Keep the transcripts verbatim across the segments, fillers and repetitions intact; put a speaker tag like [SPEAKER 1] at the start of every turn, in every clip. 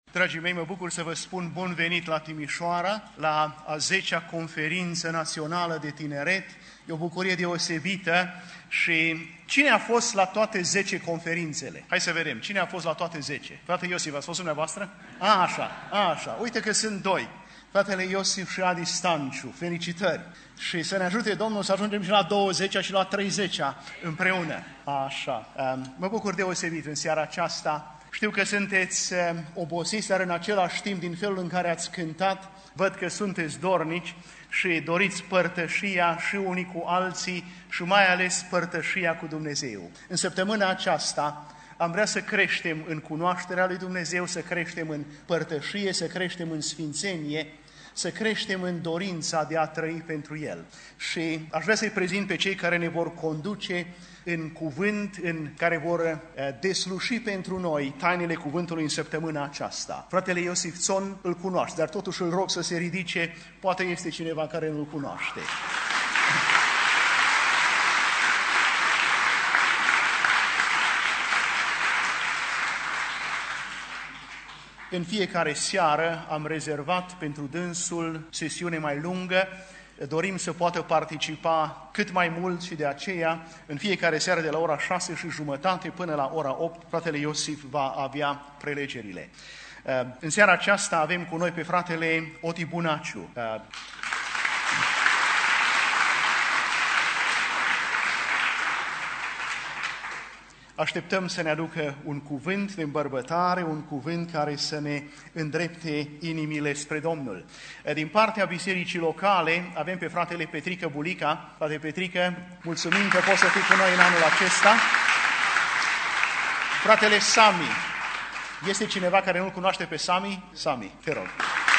[SPEAKER 1] Dragii mei, mă bucur să vă spun bun venit la Timișoara, la a zecea conferință națională de tineret. E o bucurie deosebită și cine a fost la toate zece conferințele? Hai să vedem, cine a fost la toate zece? Frate Iosif, ați fost dumneavoastră? A, așa, a, așa, uite că sunt doi. Fratele Iosif și Adi Stanciu, felicitări! Și să ne ajute Domnul să ajungem și la douăzecea și la treizecea împreună. Așa, mă bucur deosebit în seara aceasta. Știu că sunteți obosiți, dar în același timp, din felul în care ați cântat, văd că sunteți dornici și doriți părtășia și unii cu alții și mai ales părtășia cu Dumnezeu. În săptămâna aceasta am vrea să creștem în cunoașterea lui Dumnezeu, să creștem în părtășie, să creștem în sfințenie, să creștem în dorința de a trăi pentru El. Și aș vrea să-i prezint pe cei care ne vor conduce în cuvânt, în care vor desluși pentru noi tainele cuvântului în săptămâna aceasta. Fratele Iosif Țon îl cunoaște, dar totuși îl rog să se ridice, poate este cineva care nu îl cunoaște. În fiecare seară am rezervat pentru dânsul sesiune mai lungă. Dorim să poată participa cât mai mult și de aceea, în fiecare seară de la ora șase și jumătate până la ora opt, fratele Iosif va avea prelegerile. În seara aceasta avem cu noi pe fratele Oti Bunaciu. Așteptăm să ne aducă un cuvânt de îmbărbătare, un cuvânt care să ne îndrepte inimile spre Domnul. Din partea bisericii locale avem pe fratele Petrică Bulica. Frate Petrică, mulțumim că poți să fii cu noi în anul acesta. Fratele Sami. Este cineva care nu-l cunoaște pe Sami? Sami, te rog.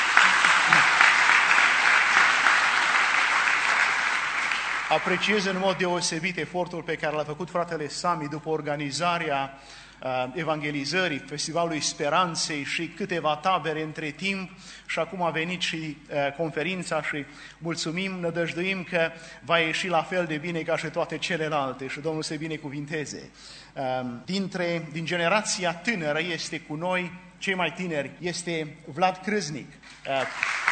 [SPEAKER 1] Apreciez în mod deosebit efortul pe care l-a făcut fratele Sami după organizarea uh, evangelizării, Festivalului Speranței și câteva tabere între timp și acum a venit și uh, conferința și mulțumim, nădăjduim că va ieși la fel de bine ca și toate celelalte și Domnul să binecuvinteze. Uh, dintre, din generația tânără este cu noi, cei mai tineri, este Vlad Crâznic. Uh,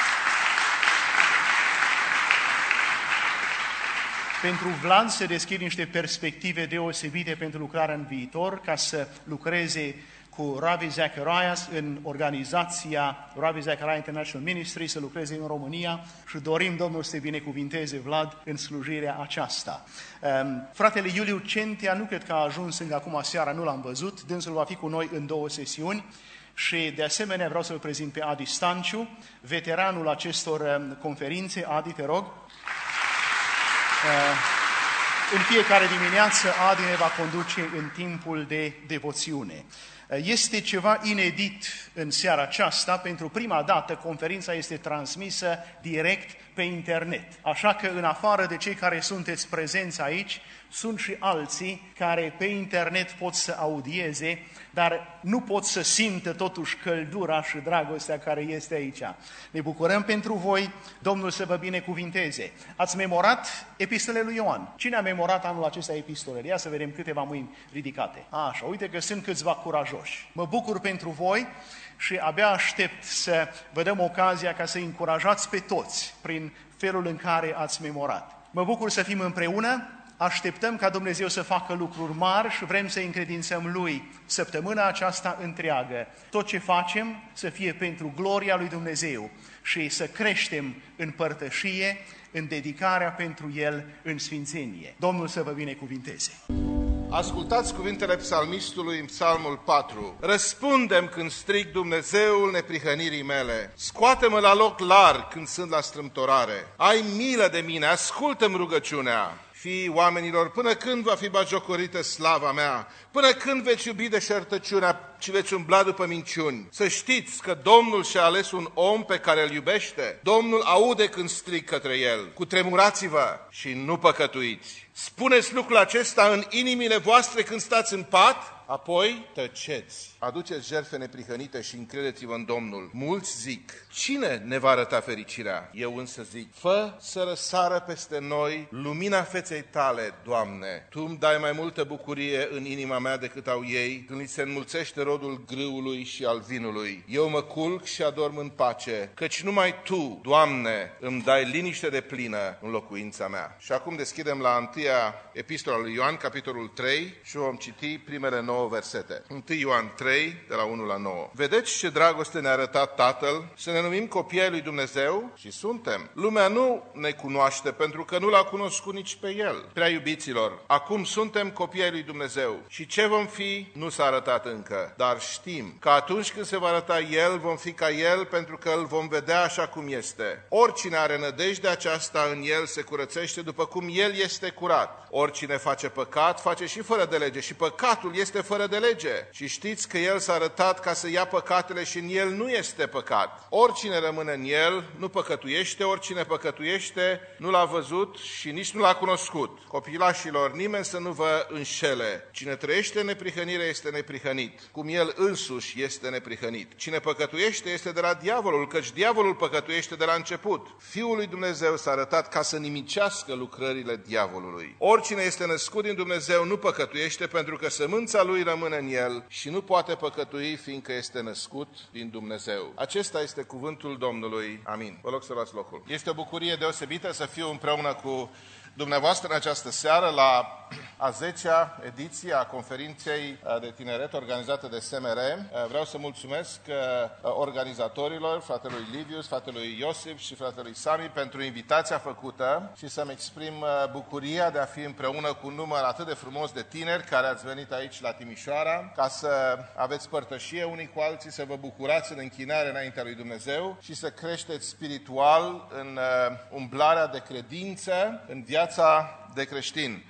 [SPEAKER 1] Pentru Vlad se deschid niște perspective deosebite pentru lucrarea în viitor, ca să lucreze cu Ravi Zacharias în organizația Ravi Zacharias International Ministry, să lucreze în România și dorim Domnul să te binecuvinteze, Vlad, în slujirea aceasta. Fratele Iuliu Centea, nu cred că a ajuns încă acum seara, nu l-am văzut, dânsul va fi cu noi în două sesiuni. Și de asemenea vreau să-l prezint pe Adi Stanciu, veteranul acestor conferințe. Adi, te rog. În fiecare dimineață Adi ne va conduce în timpul de devoțiune. Este ceva inedit în seara aceasta. Pentru prima dată conferința este transmisă direct pe internet. Așa că în afară de cei care sunteți prezenți aici, sunt și alții care pe internet pot să audieze, dar nu pot să simtă totuși căldura și dragostea care este aici. Ne bucurăm pentru voi, Domnul să vă binecuvinteze. Ați memorat epistolele lui Ioan. Cine a memorat anul acesta epistolele? Ia să vedem câteva mâini ridicate. Așa, uite că sunt câțiva curajoși. Mă bucur pentru voi și abia aștept să vă dăm ocazia ca să încurajați pe toți prin felul în care ați memorat. Mă bucur să fim împreună. Așteptăm ca Dumnezeu să facă lucruri mari și vrem să încredințăm Lui săptămâna aceasta întreagă. Tot ce facem să fie pentru gloria lui Dumnezeu și să creștem în părtășie, în dedicarea pentru El, în sfințenie. Domnul să vă binecuvinteze.
[SPEAKER 2] Ascultați cuvintele psalmistului în psalmul patru. Răspundem când strig, Dumnezeul neprihănirii mele. Scoate-mă la loc larg când sunt la strâmtorare. Ai milă de mine, ascultă-mi rugăciunea. Fii oamenilor, până când va fi bagiocorită slava mea? Până când veți iubi deșertăciunea și veți umbla după minciuni? Să știți că Domnul și-a ales un om pe care îl iubește. Domnul aude când strig către el. Cutremurați-vă și nu păcătuiți. Spuneți lucrul acesta în inimile voastre când stați în pat? Apoi tăceți, aduceți jertfe neprihănite și încredeți-vă în Domnul. Mulți zic, cine ne va arăta fericirea? Eu însă zic, fă să răsară peste noi lumina feței tale, Doamne. Tu îmi dai mai multă bucurie în inima mea decât au ei, când li se înmulțește rodul grâului și al vinului. Eu mă culc și adorm în pace, căci numai Tu, Doamne, îmi dai liniște de plină în locuința mea. Și acum deschidem la întâia epistola lui Ioan, capitolul trei, și vom citi primele nouă versete. întâi Ioan trei, de la unu la nouă. Vedeți ce dragoste ne-a arătat Tatăl, să ne numim copii ai lui Dumnezeu? Și suntem. Lumea nu ne cunoaște pentru că nu l-a cunoscut nici pe El. Prea iubiților, acum suntem copii ai lui Dumnezeu și ce vom fi nu s-a arătat încă, dar știm că atunci când se va arăta El, vom fi ca El pentru că îl vom vedea așa cum este. Oricine are nădejdea aceasta în El se curățește după cum El este curat. Oricine face păcat, face și fără de lege și păcatul este fără de lege. Și știți că El s-a arătat ca să ia păcatele și în El nu este păcat. Oricine rămâne în El nu păcătuiește, oricine păcătuiește nu l-a văzut și nici nu l-a cunoscut. Copilașilor, nimeni să nu vă înșele. Cine trăiește în neprihănire este neprihănit, cum El însuși este neprihănit. Cine păcătuiește este de la diavolul, căci diavolul păcătuiește de la început. Fiul lui Dumnezeu s-a arătat ca să nimicească lucrările diavolului. Oricine este născut din Dumnezeu nu păcătuiește, pentru că sămânța lui rămâne în el și nu poate păcătui, fiindcă este născut din Dumnezeu. Acesta este cuvântul Domnului. Amin. Vă rog să luați locul. Este o bucurie deosebită să fiu împreună cu dumneavoastră în această seară la a zecea ediție a conferinței de tineret organizată de S M R. Vreau să mulțumesc organizatorilor, fratelui Livius, fratelui Iosif și fratelui Sami pentru invitația făcută și să-mi exprim bucuria de a fi împreună cu un număr atât de frumos de tineri care ați venit aici la Timișoara ca să aveți părtășie unii cu alții, să vă bucurați în închinare înaintea lui Dumnezeu și să creșteți spiritual în umblarea de credință, în viața de creștin.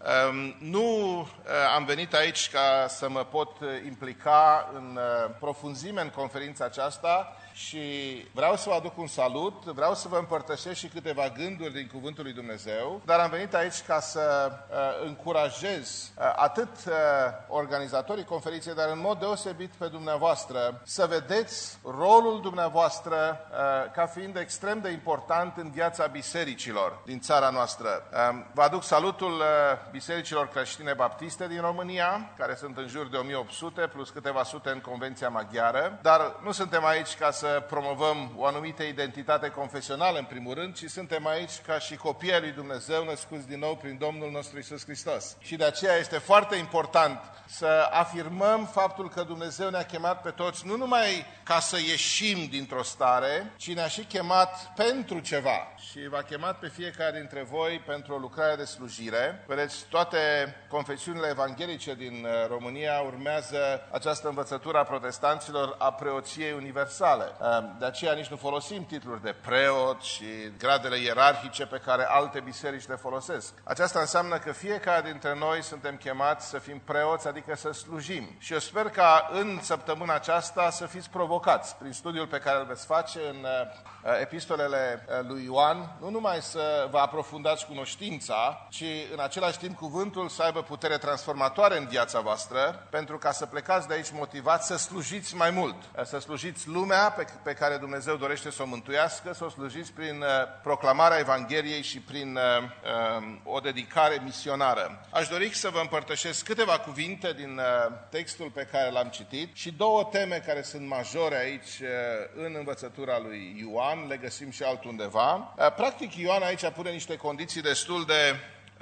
[SPEAKER 2] Nu am venit aici ca să mă pot implica în profunzime în conferința aceasta și vreau să vă aduc un salut, vreau să vă împărtășesc și câteva gânduri din Cuvântul lui Dumnezeu, dar am venit aici ca să încurajez atât organizatorii conferinței, dar în mod deosebit pe dumneavoastră, să vedeți rolul dumneavoastră ca fiind extrem de important în viața bisericilor din țara noastră. Vă aduc salutul bisericilor creștine baptiste din România, care sunt în jur de o mie opt sute, plus câteva sute în Convenția Maghiară, dar nu suntem aici ca să promovăm o anumită identitate confesională în primul rând, ci suntem aici ca și copii ai lui Dumnezeu născuți din nou prin Domnul nostru Iisus Hristos. Și de aceea este foarte important să afirmăm faptul că Dumnezeu ne-a chemat pe toți nu numai ca să ieșim dintr-o stare, ci ne-a și chemat pentru ceva. Și v-a chemat pe fiecare dintre voi pentru o lucrare de slujire. Vedeți, toate confesiunile evanghelice din România urmează această învățătură a protestanților a preoției universale. De aceea nici nu folosim titluri de preot și gradele ierarhice pe care alte biserici le folosesc. Aceasta înseamnă că fiecare dintre noi suntem chemați să fim preoți, adică să slujim. Și eu sper ca în săptămâna aceasta să fiți provocați prin studiul pe care îl veți face în epistolele lui Ioan, nu numai să vă aprofundați cunoștința, ci în același timp cuvântul să aibă putere transformatoare în viața voastră, pentru ca să plecați de aici motivați să slujiți mai mult, să slujiți lumea pe, pe care Dumnezeu dorește să o mântuiască, să o slujiți prin uh, proclamarea Evangheliei și prin uh, uh, o dedicare misionară. Aș dori să vă împărtășesc câteva cuvinte din uh, textul pe care l-am citit și două teme care sunt majore aici uh, în învățătura lui Ioan, le găsim și altundeva. Uh, practic, Ioan aici pune niște condiții destul de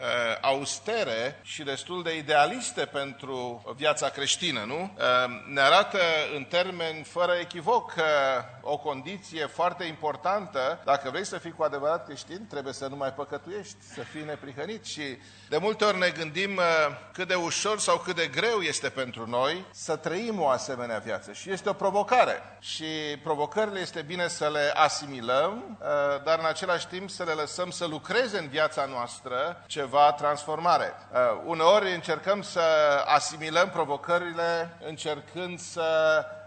[SPEAKER 2] austere și destul de idealiste pentru viața creștină, nu? Ne arată în termeni fără echivoc o condiție foarte importantă. Dacă vrei să fii cu adevărat creștin, trebuie să nu mai păcătuiești, să fii neprihănit. Și de multe ori ne gândim cât de ușor sau cât de greu este pentru noi să trăim o asemenea viață. Și este o provocare. Și provocările este bine să le asimilăm, dar în același timp să le lăsăm să lucreze în viața noastră ceva transformare. Uneori încercăm să asimilăm provocările încercând să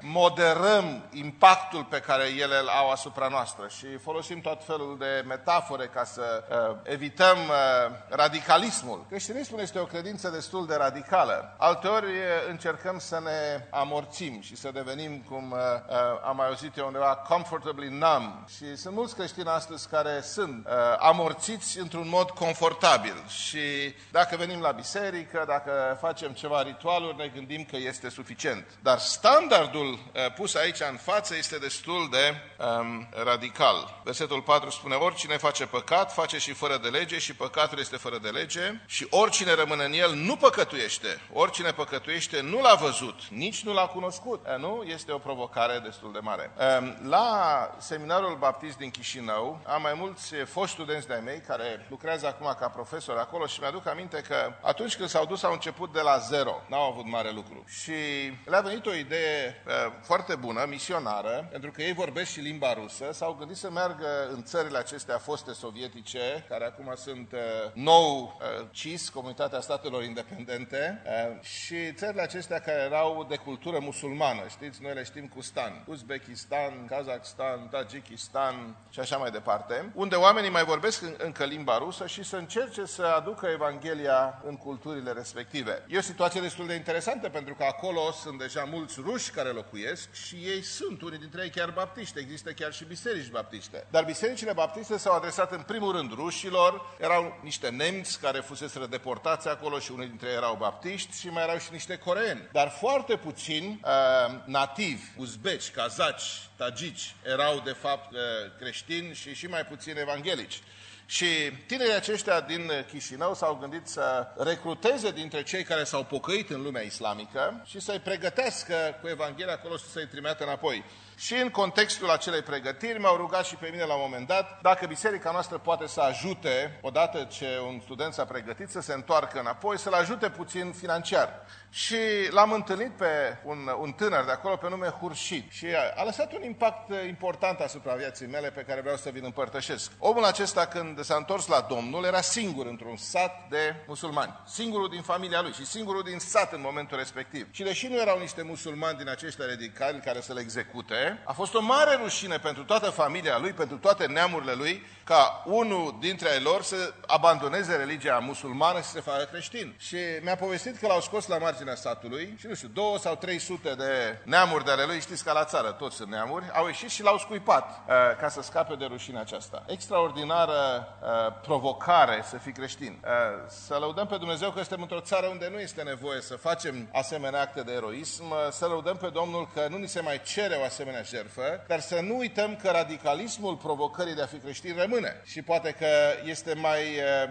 [SPEAKER 2] moderăm impactul pe care ele îl au asupra noastră și folosim tot felul de metafore ca să uh, evităm uh, radicalismul. Creștinismul este o credință destul de radicală. Alteori uh, încercăm să ne amorțim și să devenim, cum uh, uh, am mai auzit eu undeva, comfortably numb. Și sunt mulți creștini astăzi care sunt uh, amorțiți într-un mod confortabil și dacă venim la biserică, dacă facem ceva ritualuri, ne gândim că este suficient. Dar standardul uh, pus aici în față este destul de um, radical. Versetul patru spune: oricine face păcat, face și fără de lege și păcatul este fără de lege și oricine rămâne în el nu păcătuiește. Oricine păcătuiește nu l-a văzut, nici nu l-a cunoscut. E, nu? Este o provocare destul de mare. Um, la seminarul baptist din Chișinău am mai mulți foști studenți de-ai mei care lucrează acum ca profesori acolo și mi-aduc aminte că atunci când s-au dus au început de la zero. N-au avut mare lucru. Și le-a venit o idee uh, foarte bună, misionară, pentru că ei vorbesc și limba rusă, s-au gândit să meargă în țările acestea foste sovietice, care acum sunt uh, nou uh, C I S, Comunitatea Statelor Independente, uh, și țările acestea care erau de cultură musulmană. Știți, noi le știm cu stan. Uzbekistan, Kazakhstan, Tajikistan și așa mai departe, unde oamenii mai vorbesc în, încă limba rusă și să încerce să aducă Evanghelia în culturile respective. E o situație destul de interesantă, pentru că acolo sunt deja mulți ruși care locuiesc și ei sunt, unii dintre ei chiar baptiști, există chiar și biserici baptiste. Dar bisericile baptiste s-au adresat în primul rând rușilor, erau niște nemți care fuseseră deportați acolo și unii dintre ei erau baptiști și mai erau și niște coreeni. Dar foarte puțini uh, nativi, uzbeci, kazaci, tagici, erau de fapt uh, creștini și și mai puțini evanghelici. Și tinerii aceștia din Chișinău s-au gândit să recruteze dintre cei care s-au pocăit în lumea islamică și să-i pregătească cu Evanghelia acolo și să-i trimită înapoi. Și în contextul acelei pregătiri m-au rugat și pe mine la un moment dat dacă biserica noastră poate să ajute, odată ce un student s-a pregătit, să se întoarcă înapoi, să-l ajute puțin financiar. Și l-am întâlnit pe un, un tânăr de acolo pe nume Hurșid și a, a lăsat un impact important asupra vieții mele pe care vreau să vi-l împărtășesc. Omul acesta, când s-a întors la Domnul, era singur într-un sat de musulmani. Singurul din familia lui și singurul din sat în momentul respectiv. Și deși nu erau niște musulmani din aceștia radicali care să le execute, a fost o mare rușine pentru toată familia lui, pentru toate neamurile lui, ca unul dintre ei lor să abandoneze religia musulmană și să se facă creștin. Și mi-a povestit că l-au scos la marginea satului și, nu știu, două sau trei sute de neamuri de ale lui, știți ca la țară, toți sunt neamuri, au ieșit și l-au scuipat uh, ca să scape de rușinea aceasta. Extraordinară uh, provocare să fii creștin. Uh, să lăudăm pe Dumnezeu că suntem într-o țară unde nu este nevoie să facem asemenea acte de eroism, uh, să lăudăm pe Domnul că nu ni se mai cere o asemenea jertfă, dar să nu uităm că radicalismul provocării de a fi creștin rămâne. Și poate că este mai,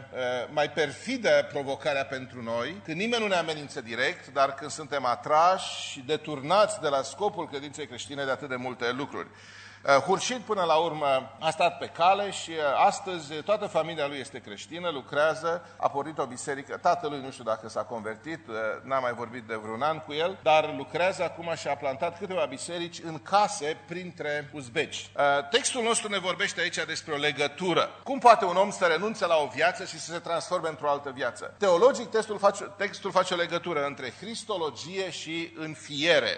[SPEAKER 2] mai perfidă provocarea pentru noi, când nimeni nu ne amenință direct, dar când suntem atrași și deturnați de la scopul credinței creștine de atât de multe lucruri. Hurșid până la urmă a stat pe cale și astăzi toată familia lui este creștină, lucrează, a pornit o biserică, tatălui nu știu dacă s-a convertit, n-am mai vorbit de vreun an cu el, dar lucrează acum și a plantat câteva biserici în case printre uzbeci. Textul nostru ne vorbește aici despre o legătură. Cum poate un om să renunțe la o viață și să se transforme într-o altă viață? Teologic, textul face, textul face o legătură între cristologie și înfiere,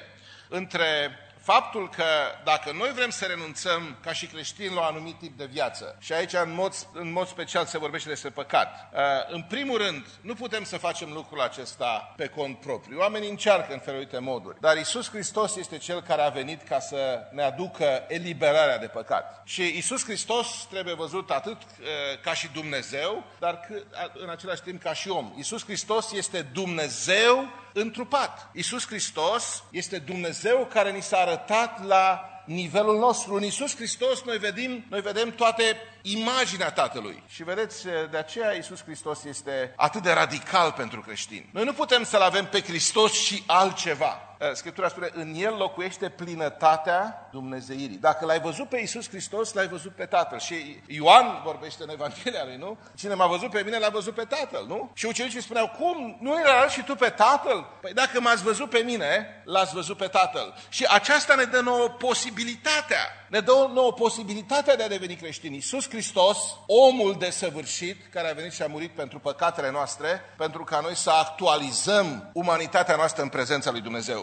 [SPEAKER 2] între faptul că dacă noi vrem să renunțăm ca și creștini la un anumit tip de viață, și aici în mod, în mod special se vorbește despre păcat, în primul rând nu putem să facem lucrul acesta pe cont propriu. Oamenii încearcă în felurite moduri, dar Iisus Hristos este Cel care a venit ca să ne aducă eliberarea de păcat. Și Iisus Hristos trebuie văzut atât ca și Dumnezeu, dar în același timp ca și om. Iisus Hristos este Dumnezeu întrupat. Iisus Hristos este Dumnezeu care ni s-a arătat la nivelul nostru. În Iisus Hristos noi vedem, noi vedem toate imaginea Tatălui. Și vedeți, de aceea Iisus Hristos este atât de radical pentru creștini. Noi nu putem să-L avem pe Hristos și altceva. Scriptura spune, în El locuiește plinătatea dumnezeirii. Dacă L-ai văzut pe Iisus Hristos, L-ai văzut pe Tatăl. Și Ioan vorbește în Evanghelia lui, nu? Cine m-a văzut pe mine, L-a văzut pe Tatăl, nu? Și ucenicii spuneau, cum? Nu ne-l arăți și tu pe Tatăl? Păi dacă m-ați văzut pe mine, L-ați văzut pe Tatăl. Și aceasta ne dă nouă posibilitatea. Ne dă nouă posibilitatea de a deveni creștini. Iisus Hristos, omul desăvârșit, care a venit și a murit pentru păcatele noastre, pentru ca noi să actualizăm umanitatea noastră în prezența lui Dumnezeu.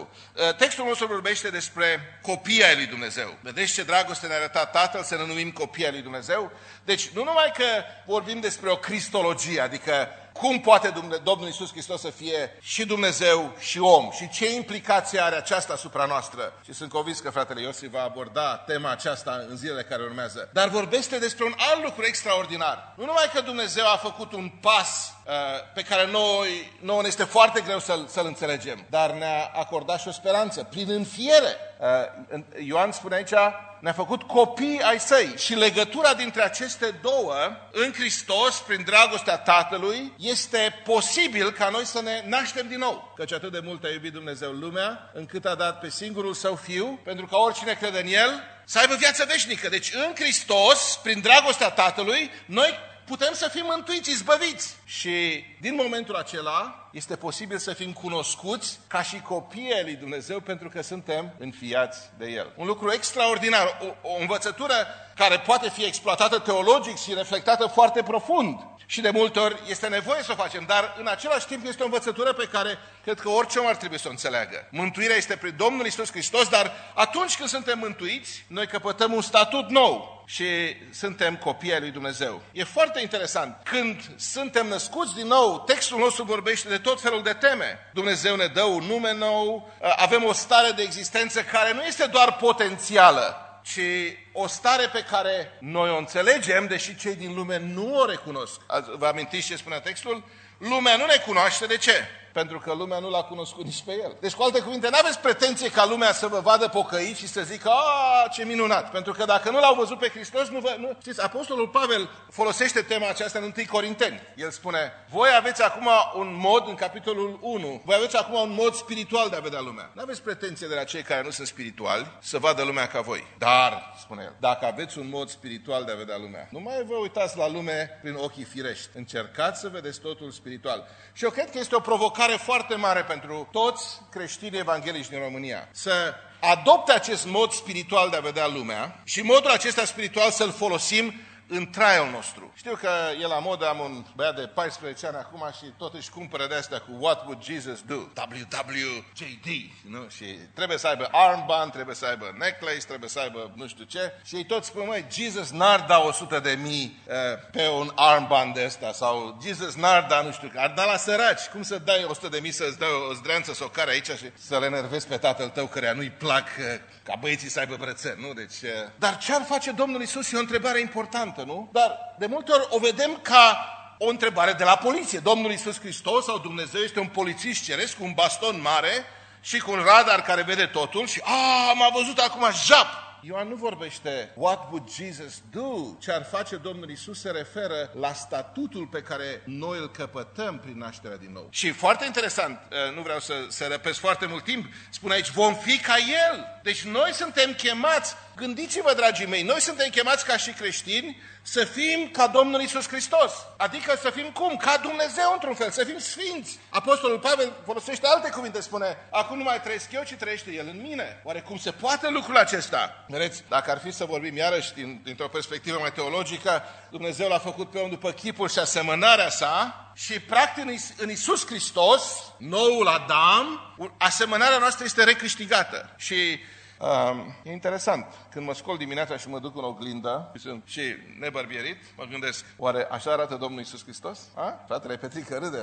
[SPEAKER 2] Textul nostru vorbește despre copii ai lui Dumnezeu. Vedeți ce dragoste ne-a arătat Tatăl să ne numim copii ai lui Dumnezeu? Deci nu numai că vorbim despre o cristologie, adică cum poate Domnul Iisus Hristos să fie și Dumnezeu și om și ce implicație are aceasta asupra noastră. Și sunt convins că fratele Iosif va aborda tema aceasta în zilele care urmează. Dar vorbește despre un alt lucru extraordinar. Nu numai că Dumnezeu a făcut un pas uh, pe care noi, nouă ne este foarte greu să-l, să-l înțelegem, dar ne-a acordat și o speranță prin înfiere. Uh, Ioan spune aici, ne-a făcut copii ai săi și legătura dintre aceste două în Hristos, prin dragostea Tatălui, este posibil ca noi să ne naștem din nou. Căci atât de mult a iubit Dumnezeu lumea, încât a dat pe singurul Său Fiu, pentru ca oricine crede în El să aibă viață veșnică. Deci în Hristos, prin dragostea Tatălui, noi putem să fim mântuiți, izbăviți. Și din momentul acela este posibil să fim cunoscuți ca și copii ai lui Dumnezeu pentru că suntem înfiați de El. Un lucru extraordinar, o, o învățătură care poate fi exploatată teologic și reflectată foarte profund. Și de multe ori este nevoie să o facem, dar în același timp este o învățătură pe care cred că orice om ar trebui să o înțeleagă. Mântuirea este prin Domnul Iisus Hristos, dar atunci când suntem mântuiți, noi căpătăm un statut nou și suntem copii ai lui Dumnezeu. E foarte interesant. Când suntem născuți din nou, textul nostru vorbește de tot felul de teme. Dumnezeu ne dă un nume nou, avem o stare de existență care nu este doar potențială, ci o stare pe care noi o înțelegem, deși cei din lume nu o recunosc. Vă amintiți ce spune textul? Lumea nu ne cunoaște. De ce? Pentru că lumea nu l-a cunoscut nici pe El. Deci, cu alte cuvinte, nu aveți pretenție ca lumea să vă vadă pocăiți și să zică, a, ce minunat. Pentru că dacă nu l-au văzut pe Hristos, nu vă... Nu... Știți, Apostolul Pavel folosește tema aceasta în întâi Corinteni. El spune, voi aveți acum un mod, în capitolul unu, voi aveți acum un mod spiritual de a vedea lumea. Nu aveți pretenție de la cei care nu sunt spirituali să vadă lumea ca voi. Dar, spune el, dacă aveți un mod spiritual de a vedea lumea, nu mai vă uitați la lume prin ochii firești. Încercați să vedeți totul spiritual. Și eu cred că este o provocare foarte mare pentru toți creștinii evanghelici din România. Să adopte acest mod spiritual de a vedea lumea și modul acesta spiritual să-l folosim în traiul nostru. Știu că e la modă, am un băiat de paisprezece ani acum și tot își cumpără de astea cu What Would Jesus Do? W W J D. Nu? Și trebuie să aibă armband, trebuie să aibă necklace, trebuie să aibă nu știu ce. Și ei toți spun, măi, Jesus n-ar da o sută de mii uh, pe un armband de ăsta sau Jesus n-ar da nu știu, ar da la săraci. Cum să dai o sută de mii să-ți dai o zdreanță să o care aici și să le enervezi pe tatăl tău căreia nu-i plac uh, ca băieții să aibă brățări, nu? Deci, uh... Dar ce ar face Domnul Iisus? E o întrebare importantă. Nu? Dar de multe ori o vedem ca o întrebare de la poliție. Domnul Iisus Hristos sau Dumnezeu este un polițist ceresc cu un baston mare și cu un radar care vede totul și a, m-a văzut acum jap. Ioan nu vorbește what would Jesus do? Ce ar face Domnul Iisus se referă la statutul pe care noi îl căpătăm prin nașterea din nou. Și foarte interesant, nu vreau să, să repet foarte mult timp, spune aici, vom fi ca El. Deci noi suntem chemați, gândiți-vă, dragii mei, noi suntem chemați ca și creștini să fim ca Domnul Iisus Hristos. Adică să fim cum? Ca Dumnezeu într-un fel, să fim sfinți. Apostolul Pavel folosește alte cuvinte, spune, acum nu mai trăiesc eu, ci trăiește El în mine. Oare cum se poate lucrul acesta? Vedeți, dacă ar fi să vorbim iarăși din, dintr-o perspectivă mai teologică, Dumnezeu l-a făcut pe om după chipul și asemănarea sa și practic în Iisus Hristos, noul Adam, asemănarea noastră este recâștigată. Și Um, e interesant, când mă scol dimineața și mă duc în oglindă și sunt și nebărbierit, mă gândesc, oare așa arată Domnul Iisus Hristos? A? Fratele Petrică râde.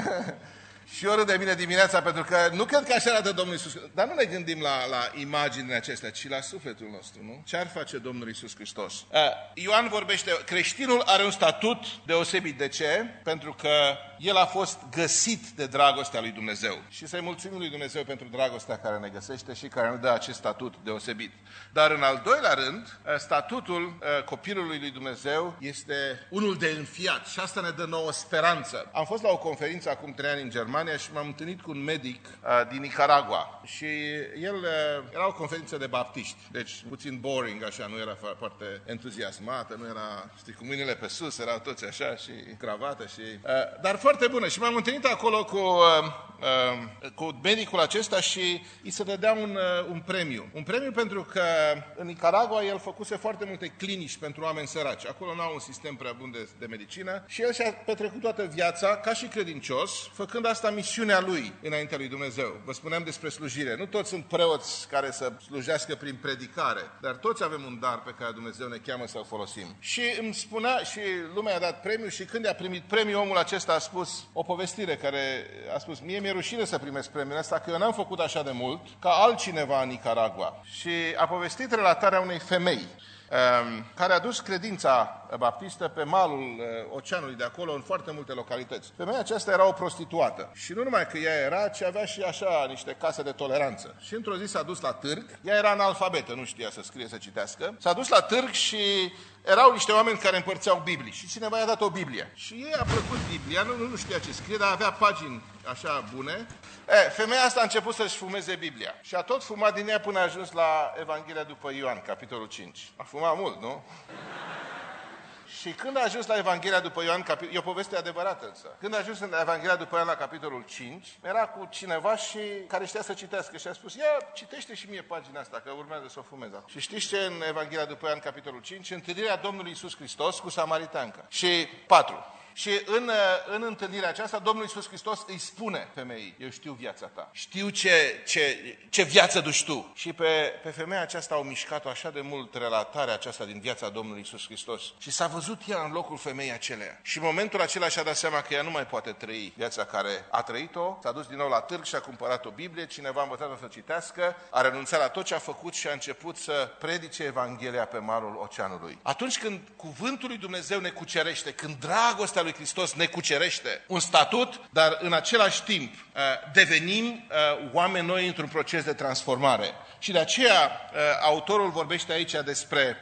[SPEAKER 2] Și eu râd de mine dimineața pentru că nu cred că așa arată Domnul Iisus Hristos. Dar nu ne gândim la, la imaginile acestea, ci la sufletul nostru, nu? Ce ar face Domnul Iisus Hristos? Uh, Ioan vorbește, creștinul are un statut deosebit. De ce? Pentru că el a fost găsit de dragostea lui Dumnezeu. Și să-i mulțumim lui Dumnezeu pentru dragostea care ne găsește și care ne dă acest statut deosebit. Dar în al doilea rând, statutul copilului lui Dumnezeu este unul de înfiat. Și asta ne dă nouă speranță. Am fost la o conferință acum trei ani în Germania și m-am întâlnit cu un medic din Nicaragua. Și el era o conferință de baptiști. Deci puțin boring, așa, nu era foarte entuziasmată, nu era, știi, cu mâinile pe sus, erau toți așa și cravată și... Dar foarte bună. Și m-am întâlnit acolo cu, uh, uh, cu medicul acesta și îi se dădea un, uh, un premiu. Un premiu pentru că în Nicaragua el făcuse foarte multe clinici pentru oameni săraci. Acolo n-au un sistem prea bun de, de medicină și el și-a petrecut toată viața ca și credincios, făcând asta asta misiunea lui înaintea lui Dumnezeu. Vă spuneam despre slujire. Nu toți sunt preoți care să slujească prin predicare, dar toți avem un dar pe care Dumnezeu ne cheamă să-l folosim. Și îmi spunea, și lumea a dat premiu, și când a primit premiu, omul acesta a spus o povestire care a spus: mie mi-e rușine să primesc premiul ăsta, că eu n-am făcut așa de mult ca altcineva în Nicaragua. Și a povestit relatarea unei femei care a dus credința baptistă pe malul oceanului de acolo, în foarte multe localități. Femeia aceasta era o prostituată. Și nu numai că ea era, ci avea și așa niște case de toleranță. Și într-o zi s-a dus la târg, ea era analfabetă, nu știa să scrie, să citească. S-a dus la târg și erau niște oameni care împărțeau Biblii și cineva i-a dat o Biblie. Și ei a plăcut Biblia, nu, nu știa ce scrie, dar avea pagini așa bune. E, femeia asta a început să-și fumeze Biblia și a tot fumat din ea până a ajuns la Evanghelia după Ioan, capitolul cinci. A fumat mult, nu? Și când a ajuns la Evanghelia după Ioan, capi... e o poveste adevărată însă. Când a ajuns la Evanghelia după Ioan la capitolul cinci, era cu cineva și care știa să citească și a spus: ia, citește și mie pagina asta, că urmează să o fumez. Și știți ce în Evanghelia după Ioan, capitolul cinci? Întâlnirea Domnului Iisus Hristos cu Samaritanca. Și patru. Și în, în întâlnirea aceasta, Domnul Iisus Hristos îi spune femeii: eu știu viața ta, știu ce, ce, ce viață duci tu. Și pe, pe femeia aceasta au mișcat-o așa de mult relatarea aceasta din viața Domnului Iisus Hristos. Și s-a văzut ea în locul femeii aceleia. Și în momentul acela și-a dat seama că ea nu mai poate trăi viața care a trăit-o. S-a dus din nou la târg și a cumpărat o Biblie, cineva a învățat-o să citească, a renunțat la tot ce a făcut și a început să predice Evanghelia pe malul oceanului. Atunci când cuvântul lui Dumnezeu ne cucerește, când dragostea lui Hristos ne cucerește un statut, dar în același timp devenim oameni noi într-un proces de transformare. Și de aceea autorul vorbește aici despre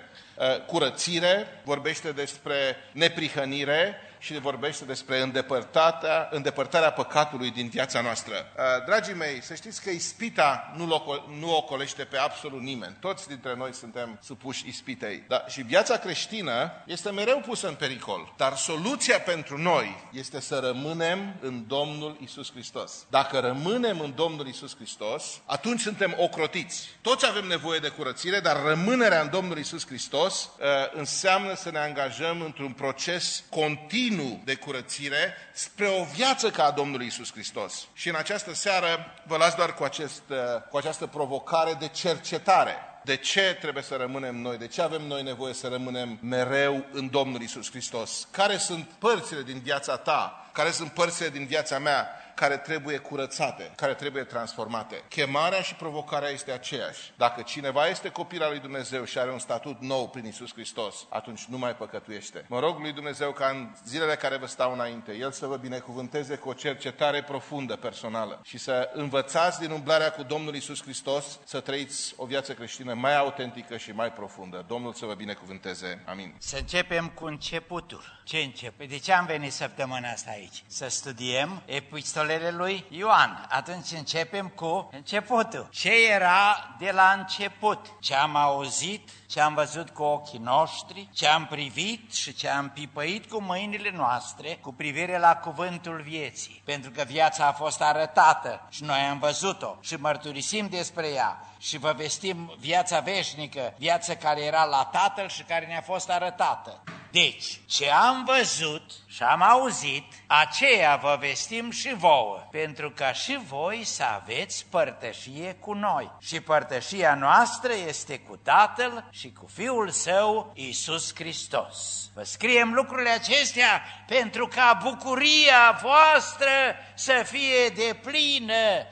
[SPEAKER 2] curățire, vorbește despre neprihănire și vorbește despre îndepărtarea, îndepărtarea păcatului din viața noastră. Dragii mei, să știți că ispita nu, loco, nu ocolește pe absolut nimeni. Toți dintre noi suntem supuși ispitei. Dar și viața creștină este mereu pusă în pericol. Dar soluția pentru noi este să rămânem în Domnul Iisus Hristos. Dacă rămânem în Domnul Iisus Hristos, atunci suntem ocrotiți. Toți avem nevoie de curățire, dar rămânerea în Domnul Iisus Hristos uh, înseamnă să ne angajăm într-un proces continuu de curățire spre o viață ca a Domnului Iisus Hristos. Și în această seară vă las doar cu, acest, cu această provocare de cercetare. De ce trebuie să rămânem noi? De ce avem noi nevoie să rămânem mereu în Domnul Iisus Hristos? Care sunt părțile din viața ta? Care sunt părțile din viața mea care trebuie curățate, care trebuie transformate? Chemarea și provocarea este aceeași. Dacă cineva este copil al lui Dumnezeu și are un statut nou prin Iisus Hristos, atunci nu mai păcătuiește. Mă rog lui Dumnezeu ca în zilele care vă stau înainte, El să vă binecuvânteze cu o cercetare profundă, personală, și să învățați din umblarea cu Domnul Iisus Hristos să trăiți o viață creștină mai autentică și mai profundă. Domnul să vă binecuvânteze. Amin.
[SPEAKER 3] Să începem cu începutul. Ce începe? De ce am venit săptămâna asta aici? Să studiem epistolele lui Ioan. Atunci începem cu începutul. Ce era de la început? Ce am auzit, ce am văzut cu ochii noștri, ce am privit și ce am pipăit cu mâinile noastre cu privire la cuvântul vieții. Pentru că viața a fost arătată și noi am văzut-o și mărturisim despre ea și vă vestim viața veșnică, viața care era la Tatăl și care ne-a fost arătată. Deci, ce am văzut și am auzit, aceea vă vestim și vouă, pentru ca și voi să aveți părtășie cu noi. Și părtășia noastră este cu Tatăl și cu Fiul Său, Iisus Hristos. Vă scriem lucrurile acestea pentru ca bucuria voastră să fie deplină.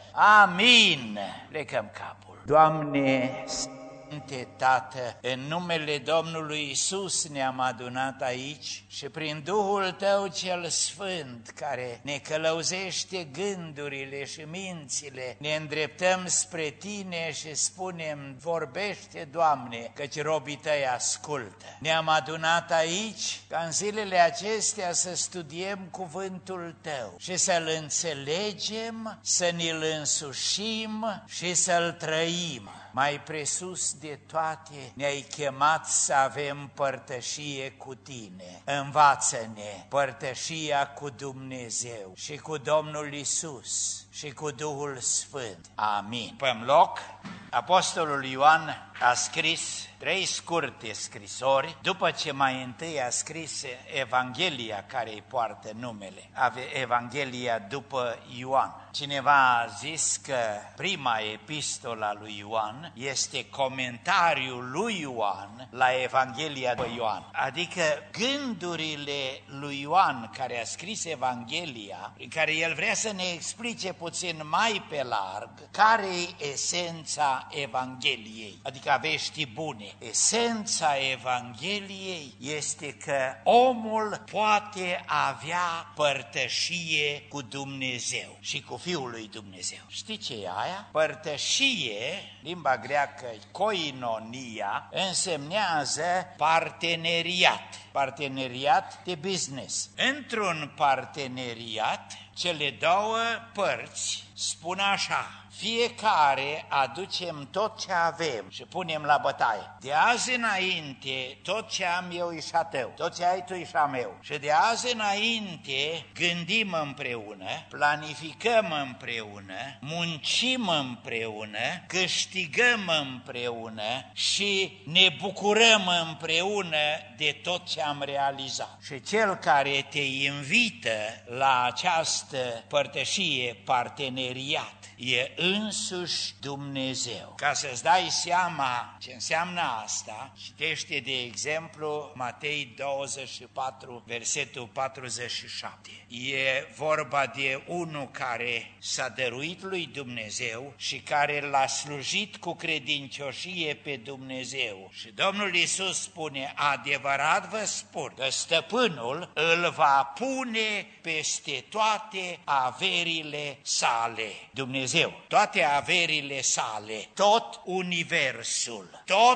[SPEAKER 3] Amin. Plecăm capul. Doamne, Sfinte Tată, în numele Domnului Iisus ne-am adunat aici și prin Duhul Tău cel Sfânt, care ne călăuzește gândurile și mințile, ne îndreptăm spre Tine și spunem: vorbește, Doamne, căci robii Tăi ascultă. Ne-am adunat aici ca în zilele acestea să studiem cuvântul Tău și să-L înțelegem, să ne-L însușim și să-L trăim. Mai presus de toate, ne-ai chemat să avem părtășie cu Tine. Învață-ne părtășia cu Dumnezeu și cu Domnul Iisus și cu Duhul Sfânt. Amin. Păm loc. Apostolul Ioan a scris trei scurte scrisori, după ce mai întâi a scris Evanghelia care îi poartă numele, Evanghelia după Ioan. Cineva a zis că prima epistola a lui Ioan este comentariul lui Ioan la Evanghelia după Ioan, adică gândurile lui Ioan care a scris Evanghelia, prin care el vrea să ne explice puțin mai pe larg care e esența Evangheliei, adică a veștii bune. Esența Evangheliei este că omul poate avea părtășie cu Dumnezeu și cu Fiul lui Dumnezeu. Știi ce e aia? Părtășie, limba greacă koinonia, însemnează parteneriat. Parteneriat de business. Într-un parteneriat, cele două părți spun așa: fiecare aducem tot ce avem și punem la bătaie. De azi înainte, tot ce am eu e și-a tău, tot ce ai tu e și-a meu. Și de azi înainte gândim împreună, planificăm împreună, muncim împreună, câștigăm împreună și ne bucurăm împreună de tot ce am realizat. Și cel care te invită la această părtășie, parteneriat, e însuși Dumnezeu. Ca să-ți dai seama ce înseamnă asta, citește de exemplu Matei douăzeci și patru, versetul patruzeci și șapte. E vorba de unul care s-a dăruit lui Dumnezeu și care l-a slujit cu credincioșie pe Dumnezeu. Și Domnul Iisus spune: adevărat vă spun că stăpânul îl va pune peste toate averile sale. Dumnezeu, toate averile sale, tot universul, tot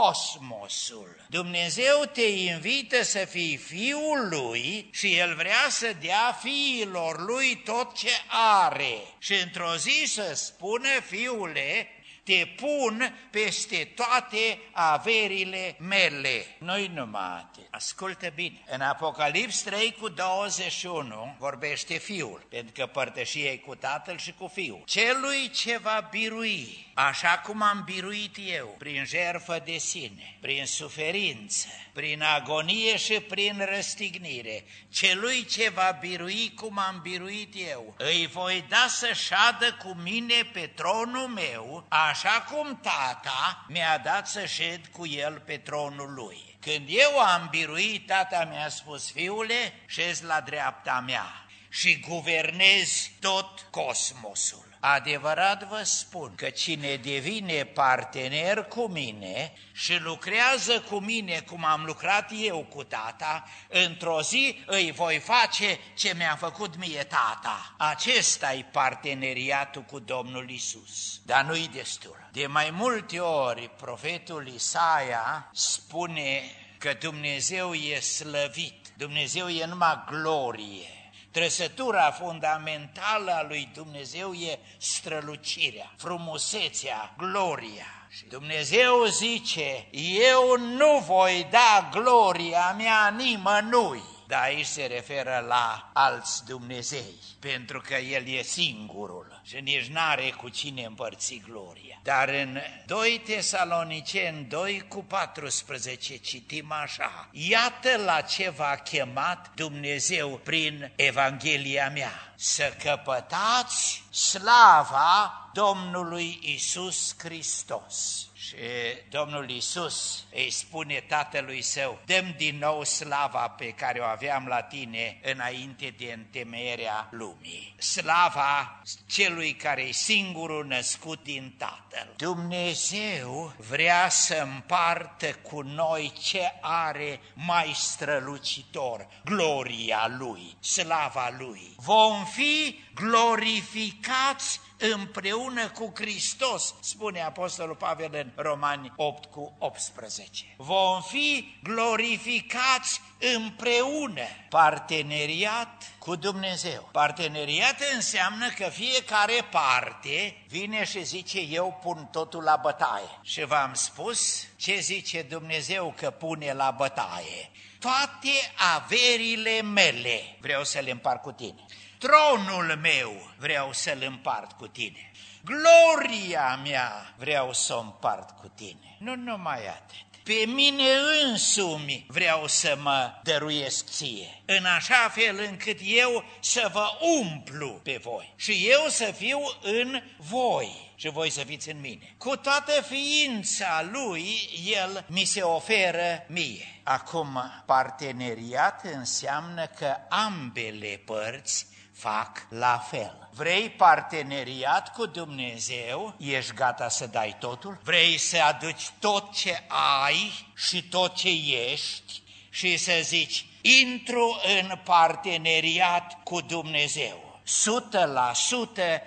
[SPEAKER 3] cosmosul. Dumnezeu te invită să fii fiul lui și el vrea să dea fiilor lui tot ce are. Și într-o zi să spună: fiule, te pun peste toate averile mele. Nu-i numai atât. Ascultă bine. În Apocalips trei cu douăzeci și unu vorbește Fiul, pentru că părtășia e cu Tatăl și cu Fiul. Celui ce va birui, așa cum am biruit eu, prin jertfă de sine, prin suferință, prin agonie și prin răstignire, celui ce va birui cum am biruit eu, îi voi da să șadă cu mine pe tronul meu, așa cum Tata mi-a dat să șed cu el pe tronul lui. Când eu am biruit, Tata mi-a spus: fiule, șezi la dreapta mea și guvernezi tot cosmosul. Adevărat vă spun că cine devine partener cu mine și lucrează cu mine cum am lucrat eu cu Tata, într-o zi îi voi face ce mi-a făcut mie Tata. Acesta-i parteneriatul cu Domnul Iisus. Dar nu-i destul. De mai multe ori profetul Isaia spune că Dumnezeu e slăvit, Dumnezeu e numai glorie. Trăsătura fundamentală a lui Dumnezeu e strălucirea, frumusețea, gloria. Și Dumnezeu zice: eu nu voi da gloria mea nimănui. Dar aici se referă la alți Dumnezei, pentru că El e singurul și nici n-are cu cine împărți gloria. Dar în doi Tesaloniceni doi cu paisprezece citim așa: iată la ce v-a chemat Dumnezeu prin Evanghelia mea, să căpătați slava Domnului Iisus Hristos. Și Domnul Iisus îi spune Tatălui Său: dă-mi din nou slava pe care o aveam la tine înainte de întemeierea lumii. Slava celui care e singurul născut din Tatăl. Dumnezeu vrea să împartă cu noi ce are mai strălucitor: gloria Lui, slava Lui. Vom fi glorificați împreună cu Hristos, spune Apostolul Pavel în Romani opt cu optsprezece. Vom fi glorificați împreună. Parteneriat cu Dumnezeu. Parteneriat înseamnă că fiecare parte vine și zice: eu pun totul la bătaie. Și v-am spus ce zice Dumnezeu că pune la bătaie: toate averile mele vreau să le împart cu tine. Tronul meu vreau să-l împart cu tine. gloria mea vreau să o împart cu tine. Nu numai atât. Pe mine însumi vreau să mă dăruiesc ție, în așa fel încât eu să vă umplu pe voi și eu să fiu în voi și voi să fiți în mine. Cu toată ființa lui, el mi se oferă mie. Acum, parteneriat înseamnă că ambele părți fac la fel. Vrei parteneriat cu Dumnezeu? Ești gata să dai totul? Vrei să aduci tot ce ai și tot ce ești și să zici, intru în parteneriat cu Dumnezeu? Sută la sută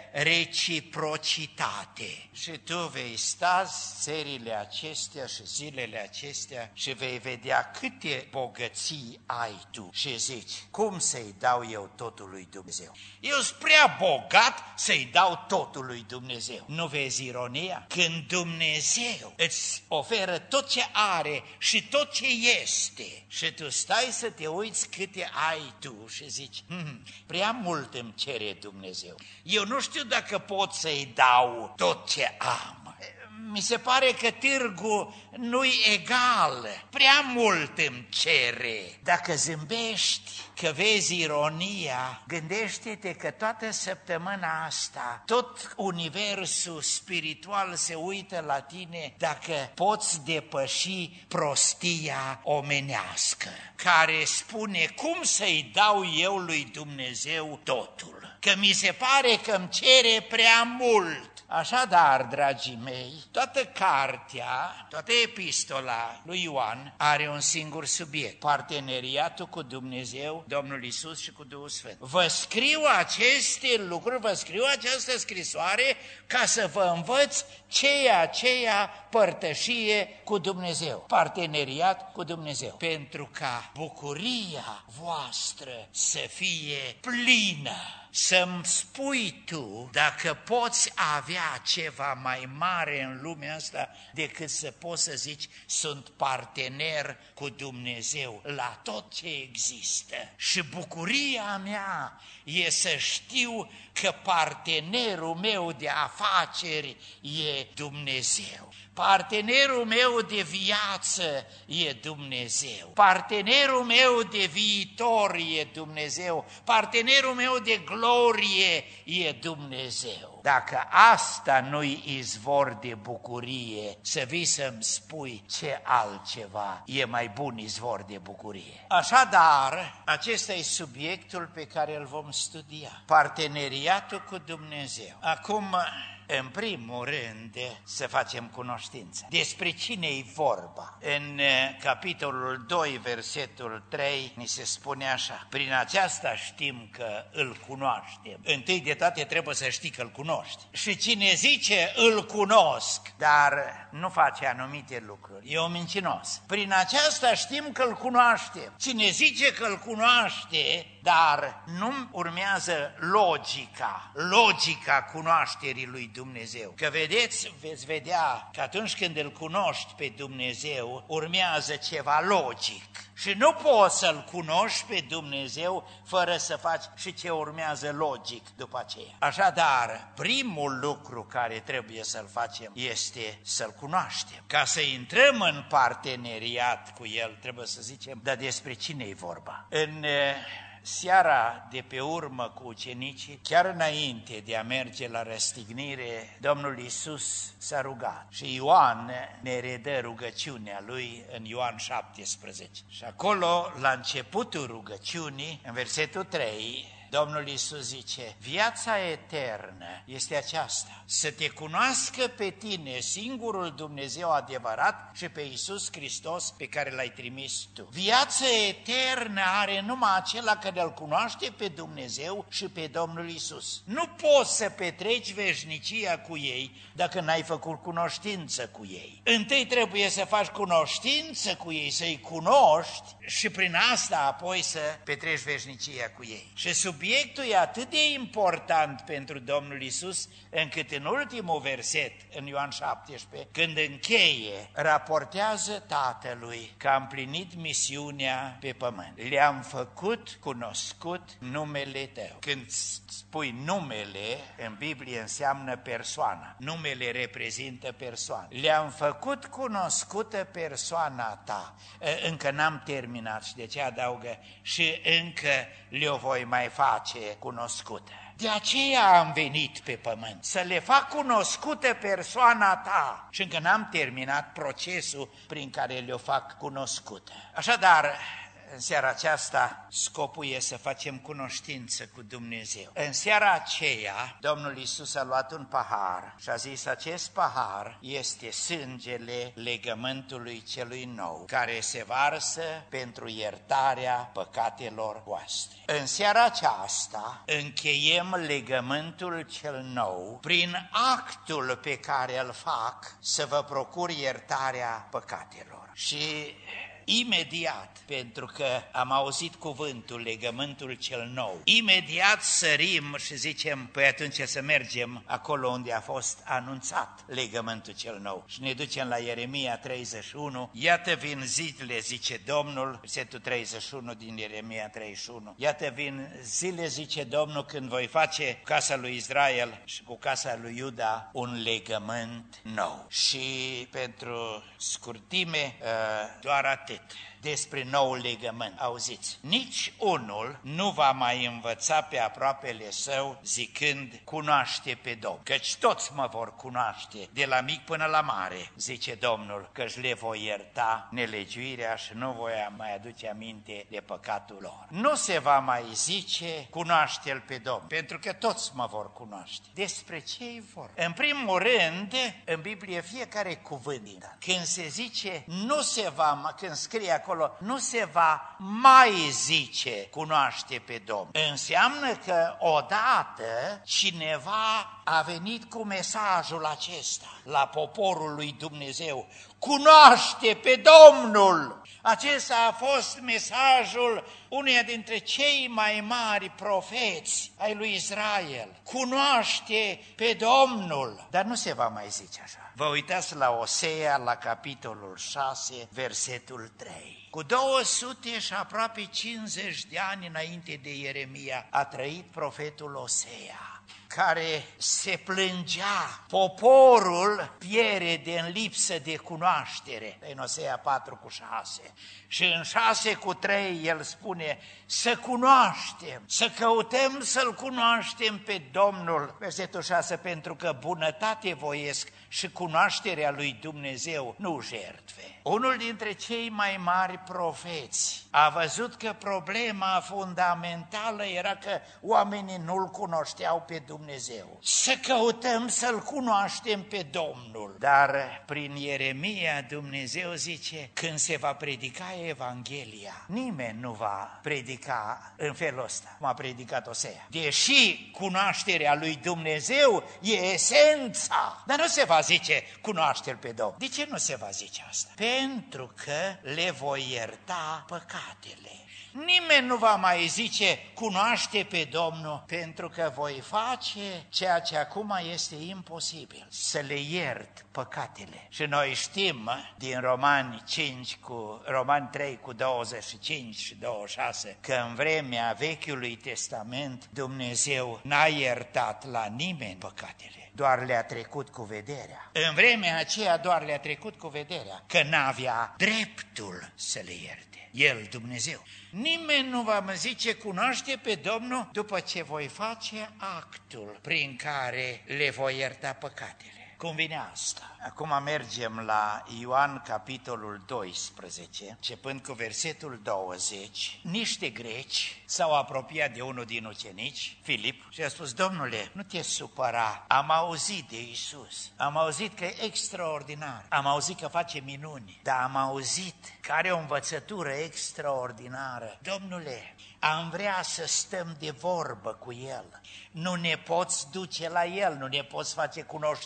[SPEAKER 3] reciprocitate. Și tu vei sta serile acestea și zilele acestea și vei vedea câte bogății ai tu și zici, cum să-i dau eu totul lui Dumnezeu? Eu sunt prea bogat să-i dau totul lui Dumnezeu. Nu vezi ironia? Când Dumnezeu îți oferă tot ce are și tot ce este și tu stai să te uiți câte ai tu și zici, hm, prea mult îmi cere Dumnezeu. Eu nu știu dacă pot să-i dau tot ce am. Mi se pare că târgul nu-i egal, prea mult îmi cere. Dacă zâmbești, că vezi ironia, gândește-te că toată săptămâna asta tot universul spiritual se uită la tine dacă poți depăși prostia omenească, care spune cum să-i dau eu lui Dumnezeu totul, că mi se pare că îmi cere prea mult. Așadar, dragii mei, toată cartea, toată epistola lui Ioan are un singur subiect, parteneriatul cu Dumnezeu, Domnul Iisus și cu Duhul Sfânt. Vă scriu aceste lucruri, vă scriu această scrisoare ca să vă învăț ce aceea părtășie cu Dumnezeu, parteneriat cu Dumnezeu, pentru ca bucuria voastră să fie plină. Să-mi spui tu dacă poți avea ceva mai mare în lumea asta decât să poți să zici sunt partener cu Dumnezeu la tot ce există. Și bucuria mea e să știu că partenerul meu de afaceri e Dumnezeu. Partenerul meu de viață e Dumnezeu. Partenerul meu de viitor e Dumnezeu. Partenerul meu de glorie e Dumnezeu. Dacă asta nu-i izvor de bucurie, să vii să-mi spui ce altceva e mai bun izvor de bucurie. Așadar, acesta e subiectul pe care îl vom studia. Parteneriatul cu Dumnezeu. Acum, în primul rând, să facem cunoștință. Despre cine e vorba? În capitolul doi, versetul trei, ni se spune așa. Prin aceasta știm că îl cunoaștem. Întâi de toate trebuie să știi că îl cunoști. Și cine zice îl cunosc, dar nu face anumite lucruri, e un mincinos. Prin aceasta știm că îl cunoaștem. Cine zice că îl cunoaște, dar nu urmează logica, logica cunoașterii lui Dumnezeu. Că vedeți, veți vedea că atunci când îl cunoști pe Dumnezeu, urmează ceva logic. Și nu poți să-L cunoști pe Dumnezeu fără să faci și ce urmează logic după aceea. Așadar, primul lucru care trebuie să-l facem este să-L cunoaștem. Ca să intrăm în parteneriat cu El, trebuie să zicem, dar despre cine e vorba? În seara de pe urmă cu ucenicii, chiar înainte de a merge la răstignire, Domnul Iisus s-a rugat și Ioan ne redă rugăciunea lui în Ioan șaptesprezece. Și acolo, la începutul rugăciunii, în versetul trei, Domnul Iisus zice, viața eternă este aceasta, să te cunoască pe tine, singurul Dumnezeu adevărat, și pe Iisus Hristos pe care L-ai trimis tu. Viața eternă are numai acela care îl cunoaște pe Dumnezeu și pe Domnul Iisus. Nu poți să petreci veșnicia cu ei dacă n-ai făcut cunoștință cu ei. Întâi trebuie să faci cunoștință cu ei, să-i cunoști și prin asta apoi să petreci veșnicia cu ei. Și sub subiectul e atât de important pentru Domnul Iisus, încât în ultimul verset, în Ioan șaptesprezece, când încheie, raportează Tatălui că a împlinit misiunea pe pământ. Le-am făcut cunoscut numele Tău. Când spui numele, în Biblie înseamnă persoana. Numele reprezintă persoană. Le-am făcut cunoscută persoana Ta. Încă n-am terminat și de ce adaugă și încă le-o voi mai face cunoscută. De aceea am venit pe pământ, să le fac cunoscută persoana Ta. Și încă n-am terminat procesul prin care le-o fac cunoscută. Așadar, în seara aceasta, scopul e să facem cunoștință cu Dumnezeu. În seara aceea, Domnul Iisus a luat un pahar și a zis, acest pahar este sângele legământului celui nou, care se varsă pentru iertarea păcatelor voastre. În seara aceasta, încheiem legământul cel nou prin actul pe care îl fac să vă procur iertarea păcatelor. Și imediat, pentru că am auzit cuvântul, legământul cel nou, imediat sărim și zicem, păi atunci să mergem acolo unde a fost anunțat legământul cel nou. Și ne ducem la Ieremia treizeci și unu, iată vin zilele, zice Domnul, versetul treizeci și unu din Ieremia treizeci și unu, iată vin zile, zice Domnul, când voi face cu casa lui Israel și cu casa lui Iuda un legământ nou. Și pentru scurtime, doar atât despre noul legământ. Auziți, nici unul nu va mai învăța pe aproapele său zicând, cunoaște pe Domnul, căci toți mă vor cunoaște, de la mic până la mare, zice Domnul, căci le voi ierta nelegiuirea și nu voi mai aduce aminte de păcatul lor. Nu se va mai zice, cunoaște-L pe Domnul, pentru că toți mă vor cunoaște. Despre ce e vorba? În primul rând, în Biblie fiecare cuvânt, când se zice, nu se va, când scrie acolo, nu se va mai zice cunoaște pe Domnul. Înseamnă că odată cineva a venit cu mesajul acesta la poporul lui Dumnezeu. Cunoaște pe Domnul! Acesta a fost mesajul uneia dintre cei mai mari profeți ai lui Israel. Cunoaște pe Domnul! Dar nu se va mai zice așa. Vă uitați la Osea, la capitolul șase, versetul trei. Cu două sute și aproape cincizeci de ani înainte de Ieremia a trăit profetul Osea, care se plângea, poporul pierde în lipsă de cunoaștere. În Osea patru cu șase. Și în șase cu trei el spune să cunoaștem, să căutăm să-L cunoaștem pe Domnul. Versetul șase, pentru că bunătate voiesc și cunoașterea lui Dumnezeu, nu jertfe. Unul dintre cei mai mari profeți a văzut că problema fundamentală era că oamenii nu-L cunoșteau pe Dumnezeu. Să căutăm să-L cunoaștem pe Domnul. Dar prin Ieremia Dumnezeu zice, când se va predica Evanghelia, nimeni nu va predica în felul ăsta, cum a predicat Osea. Deși cunoașterea lui Dumnezeu e esența, dar nu se va zice cunoaște-L pe Domnul. De ce nu se va zice asta? Pentru că le voi ierta păcatele. Nimeni nu va mai zice cunoaște pe Domnul, pentru că voi face ceea ce acum este imposibil, să le iert păcatele. Și noi știm din Romani cinci cu Romani trei cu douăzeci și cinci și douăzeci și șase că în vremea Vechiului Testament Dumnezeu n-a iertat la nimeni păcatele, doar le-a trecut cu vederea. În vremea aceea doar le-a trecut cu vederea, că n-avea dreptul să le ierte. El, Dumnezeu. Nimeni nu va mă zice cunoaște pe Domnul după ce voi face actul prin care le voi ierta păcatele. Cum vine asta? Acum mergem la Ioan, capitolul doisprezece, începând cu versetul douăzeci. Niște greci s-au apropiat de unul din ucenici, Filip, și a spus, Domnule, nu te supăra, am auzit de Iisus, am auzit că e extraordinar, am auzit că face minuni, dar am auzit că are o învățătură extraordinară. Domnule, am vrea să stăm de vorbă cu El. Nu ne poți duce la El, nu ne poți face cunoștință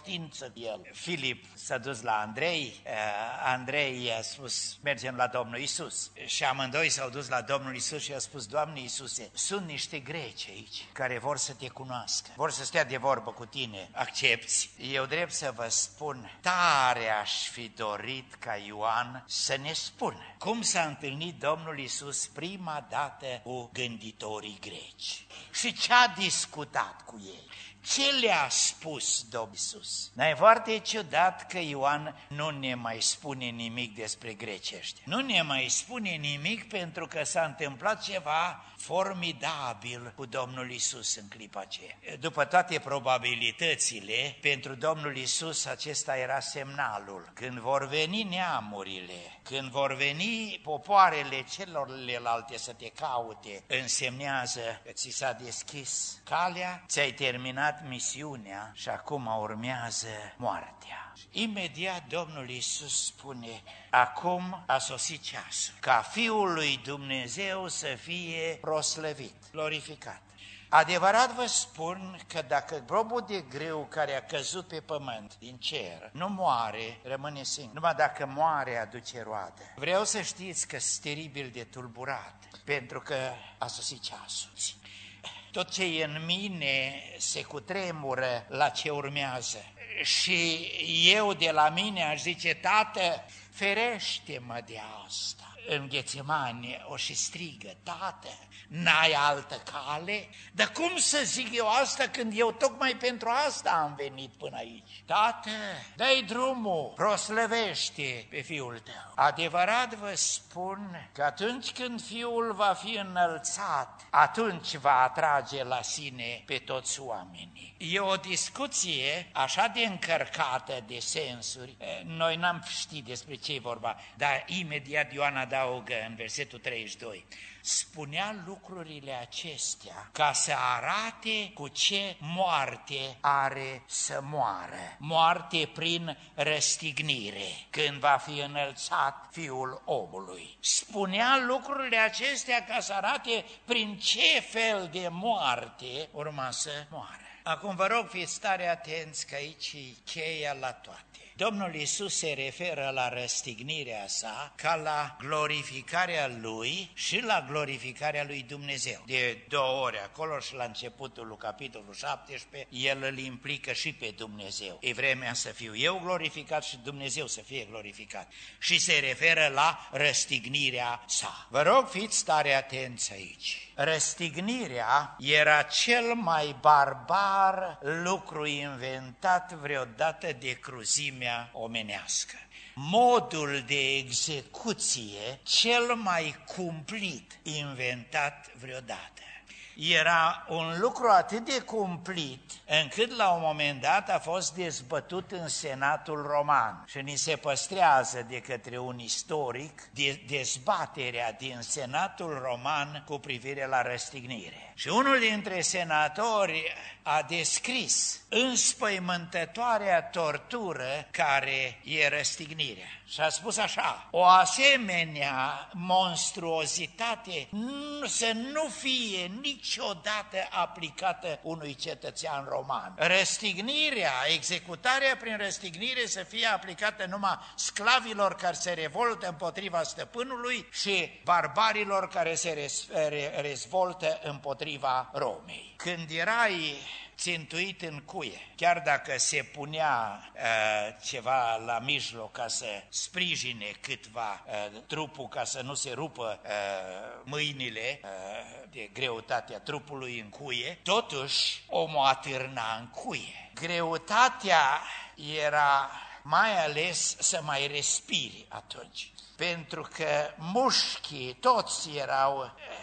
[SPEAKER 3] să el. Filip s-a dus la Andrei, Andrei i-a spus, mergem la Domnul Iisus. Și amândoi s-au dus la Domnul Iisus și i-a spus, Doamne Iisuse, sunt niște greci aici care vor să te cunoască, vor să stea de vorbă cu tine, accepți? Eu drept să vă spun, tare aș fi dorit ca Ioan să ne spună cum s-a întâlnit Domnul Iisus prima dată cu gânditorii greci și ce a discutat cu ei. Ce le-a spus Domnul Iisus? Dar e foarte ciudat că Ioan nu ne mai spune nimic despre grecești. Nu ne mai spune nimic pentru că s-a întâmplat ceva formidabil cu Domnul Iisus în clipa aceea. După toate probabilitățile, pentru Domnul Iisus acesta era semnalul. Când vor veni neamurile, când vor veni popoarele celorlalte să te caute, însemnează că ți s-a deschis calea, ți-ai terminat misiunea și acum urmează moartea. Imediat Domnul Iisus spune, acum a sosit ceasul, ca Fiul lui Dumnezeu să fie proslăvit, glorificat. Adevărat vă spun că dacă globul de grâu care a căzut pe pământ din cer nu moare, rămâne singur. Numai dacă moare, aduce roadă. Vreau să știți că sunt teribil de tulburat, pentru că a sosit ceasul. Tot ce e în mine se cutremură la ce urmează. Și eu de la mine aș zice, Tată, ferește-mă de asta. În Ghețimani o și strigă, Tată, n-ai altă cale? Dar cum să zic eu asta când eu tocmai pentru asta am venit până aici? Tată, dă-i drumul, proslăvește pe Fiul tău. Adevărat vă spun că atunci când Fiul va fi înălțat, atunci va atrage la sine pe toți oamenii. E o discuție așa de încărcată de sensuri, noi n-am ști despre ce e vorba, dar imediat Ioan adaugă în versetul treizeci și doi. Spunea lucrurile acestea ca să arate cu ce moarte are să moară. Moarte prin răstignire, când va fi înălțat Fiul omului. Spunea lucrurile acestea ca să arate prin ce fel de moarte urma să moară. Acum vă rog, fiți tare atenți că aici e cheia la toate. Domnul Iisus se referă la răstignirea sa ca la glorificarea Lui și la glorificarea lui Dumnezeu. De două ori acolo și la începutul lui capitolul șaptesprezece, El îl implică și pe Dumnezeu. E vremea să fiu eu glorificat și Dumnezeu să fie glorificat. Și se referă la răstignirea sa. Vă rog, fiți tare atenți aici. Răstignirea era cel mai barbar lucru inventat vreodată de cruzimea omenească. Modul de execuție cel mai cumplit inventat vreodată. Era un lucru atât de cumplit încât la un moment dat a fost dezbătut în Senatul Roman și ni se păstrează de către un istoric de dezbaterea din Senatul Roman cu privire la răstignire. Și unul dintre senatori a descris înspăimântătoarea tortură care e răstignirea. Și a spus așa, o asemenea monstruozitate să nu fie niciodată aplicată unui cetățean roman. Răstignirea, executarea prin răstignire să fie aplicată numai sclavilor care se revoltă împotriva stăpânului și barbarilor care se rezvoltă împotriva Romei. Când erai țintuit în cuie, chiar dacă se punea uh, ceva la mijloc ca să sprijine câtva uh, trupul, ca să nu se rupă uh, mâinile uh, de greutatea trupului în cuie, totuși omul atârna în cuie. Greutatea era mai ales să mai respiri atunci, pentru că mușchii toți erau uh,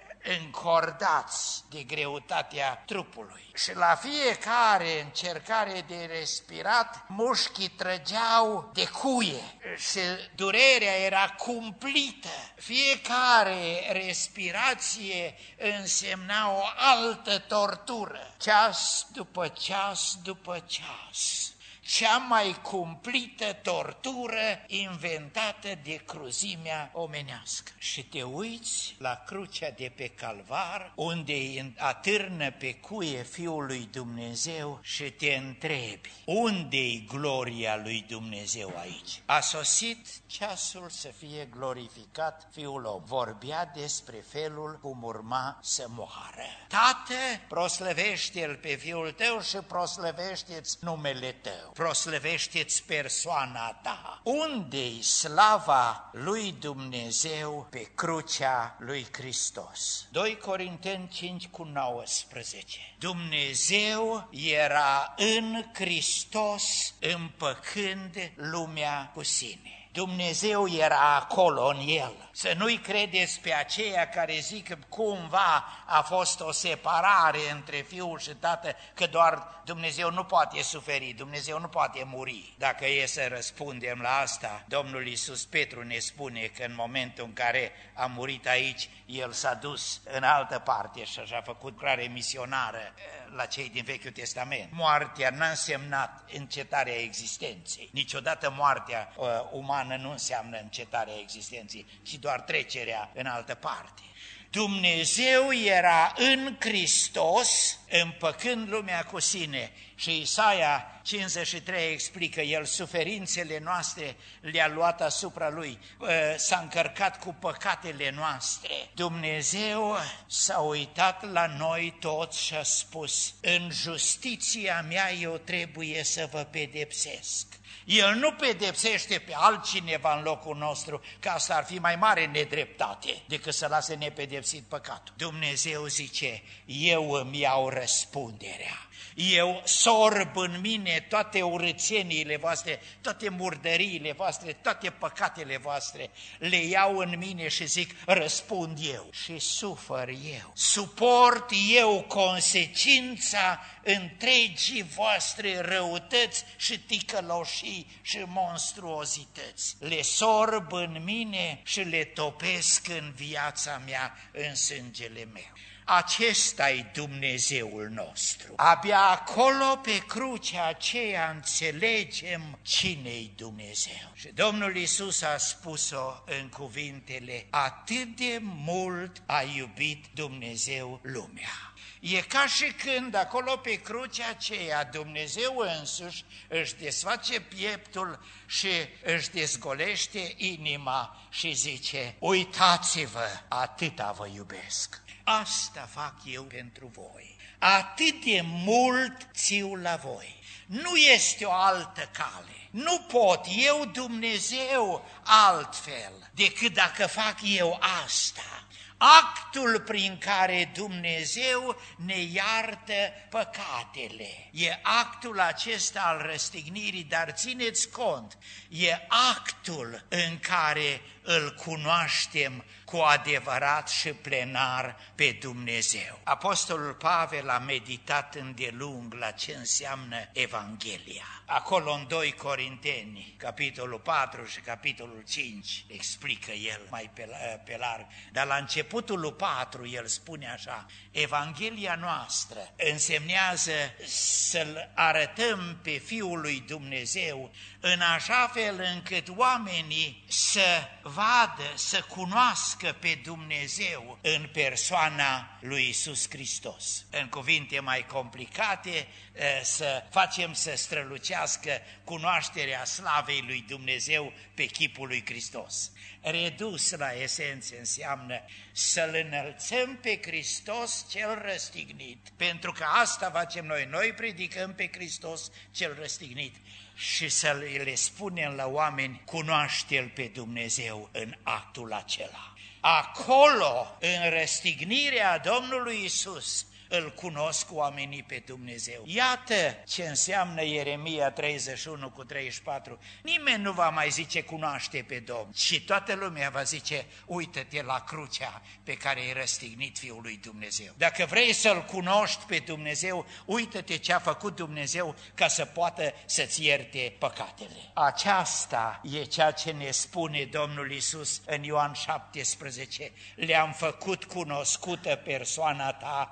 [SPEAKER 3] încordați de greutatea trupului. Și la fiecare încercare de respirat, mușchii trăgeau de cuie și durerea era cumplită. Fiecare respirație însemna o altă tortură. Ceas după ceas după ceas. cea mai cumplită tortură inventată de cruzimea omenească. Și te uiți la crucea de pe Calvar, unde atârnă pe cuie Fiul lui Dumnezeu și te întrebi, unde-i gloria lui Dumnezeu aici? A sosit ceasul să fie glorificat Fiul om. Vorbea despre felul cum urma să moară. Tată, proslăvește-L pe Fiul tău și proslăvește-ți numele tău. Proslăvește-ți persoana ta. Unde-i slava lui Dumnezeu pe crucea lui Hristos? doi Corinteni cinci cu nouăsprezece. Dumnezeu era în Hristos împăcând lumea cu sine. Dumnezeu era acolo în El. Să nu-i credeți pe aceia care zic că cumva a fost o separare între Fiul și Tată, că doar Dumnezeu nu poate suferi, Dumnezeu nu poate muri. Dacă e să răspundem la asta, Domnul Iisus Petru ne spune că în momentul în care a murit aici, El s-a dus în altă parte și așa a făcut lucrare misionară la cei din Vechiul Testament. Moartea n-a însemnat încetarea existenței. Niciodată moartea uh, umană nu înseamnă încetarea existenței, ci doar trecerea în altă parte. Dumnezeu era în Hristos împăcând lumea cu sine. Și Isaia cincizeci și trei explică, El suferințele noastre le-a luat asupra Lui, s-a încărcat cu păcatele noastre. Dumnezeu s-a uitat la noi toți și a spus, în justiția mea eu trebuie să vă pedepsesc. El nu pedepsește pe altcineva în locul nostru, că asta ar fi mai mare nedreptate decât să lase nepedepsit păcatul. Dumnezeu zice, eu îmi iau răspunderea. Eu sorb în mine toate urățeniile voastre, toate murdăriile voastre, toate păcatele voastre, le iau în mine și zic, răspund eu și sufăr eu. Suport eu consecința întregii voastre răutăți și ticăloșii și monstruozități. Le sorb în mine și le topesc în viața mea, în sângele meu. Acesta-i Dumnezeul nostru. Abia acolo pe crucea aceea înțelegem cine-i Dumnezeu. Și Domnul Iisus a spus-o în cuvintele, atât de mult a iubit Dumnezeu lumea. E ca și când acolo pe crucea aceea Dumnezeu însuși își desface pieptul și își dezgolește inima și zice, uitați-vă, atâta vă iubesc. Asta fac eu pentru voi. Atât de mult țiu la voi. Nu este o altă cale. Nu pot eu, Dumnezeu, altfel decât dacă fac eu asta. Actul prin care Dumnezeu ne iartă păcatele. E actul acesta al răstignirii, dar țineți cont, e actul în care îl cunoaștem cu adevărat și plenar pe Dumnezeu. Apostolul Pavel a meditat îndelung la ce înseamnă Evanghelia. Acolo în doi Corinteni, capitolul patru și capitolul cinci, explică el mai pe, pe larg. Dar la începutul lui patru el spune așa, Evanghelia noastră însemnează să-L arătăm pe Fiul lui Dumnezeu în așa fel încât oamenii să vadă, să cunoască pe Dumnezeu în persoana lui Iisus Hristos. În cuvinte mai complicate, să facem să strălucească cunoașterea slavei lui Dumnezeu pe chipul lui Hristos. Redus la esență înseamnă să-L înălțăm pe Hristos cel răstignit, pentru că asta facem noi, noi predicăm pe Hristos cel răstignit și să le spunem la oameni, cunoaște-L pe Dumnezeu în actul acela. Acolo, în răstignirea Domnului Iisus, îl cunosc oamenii pe Dumnezeu. Iată ce înseamnă Ieremia treizeci și unu cu treizeci și patru. Nimeni nu va mai zice cunoaște pe Domn, ci toată lumea va zice uită-te la crucea pe care e răstignit Fiul lui Dumnezeu. Dacă vrei să-L cunoști pe Dumnezeu, uită-te ce a făcut Dumnezeu ca să poată să-ți ierte păcatele. Aceasta e ceea ce ne spune Domnul Iisus în Ioan șaptesprezece. Le-am făcut cunoscută persoana ta, dar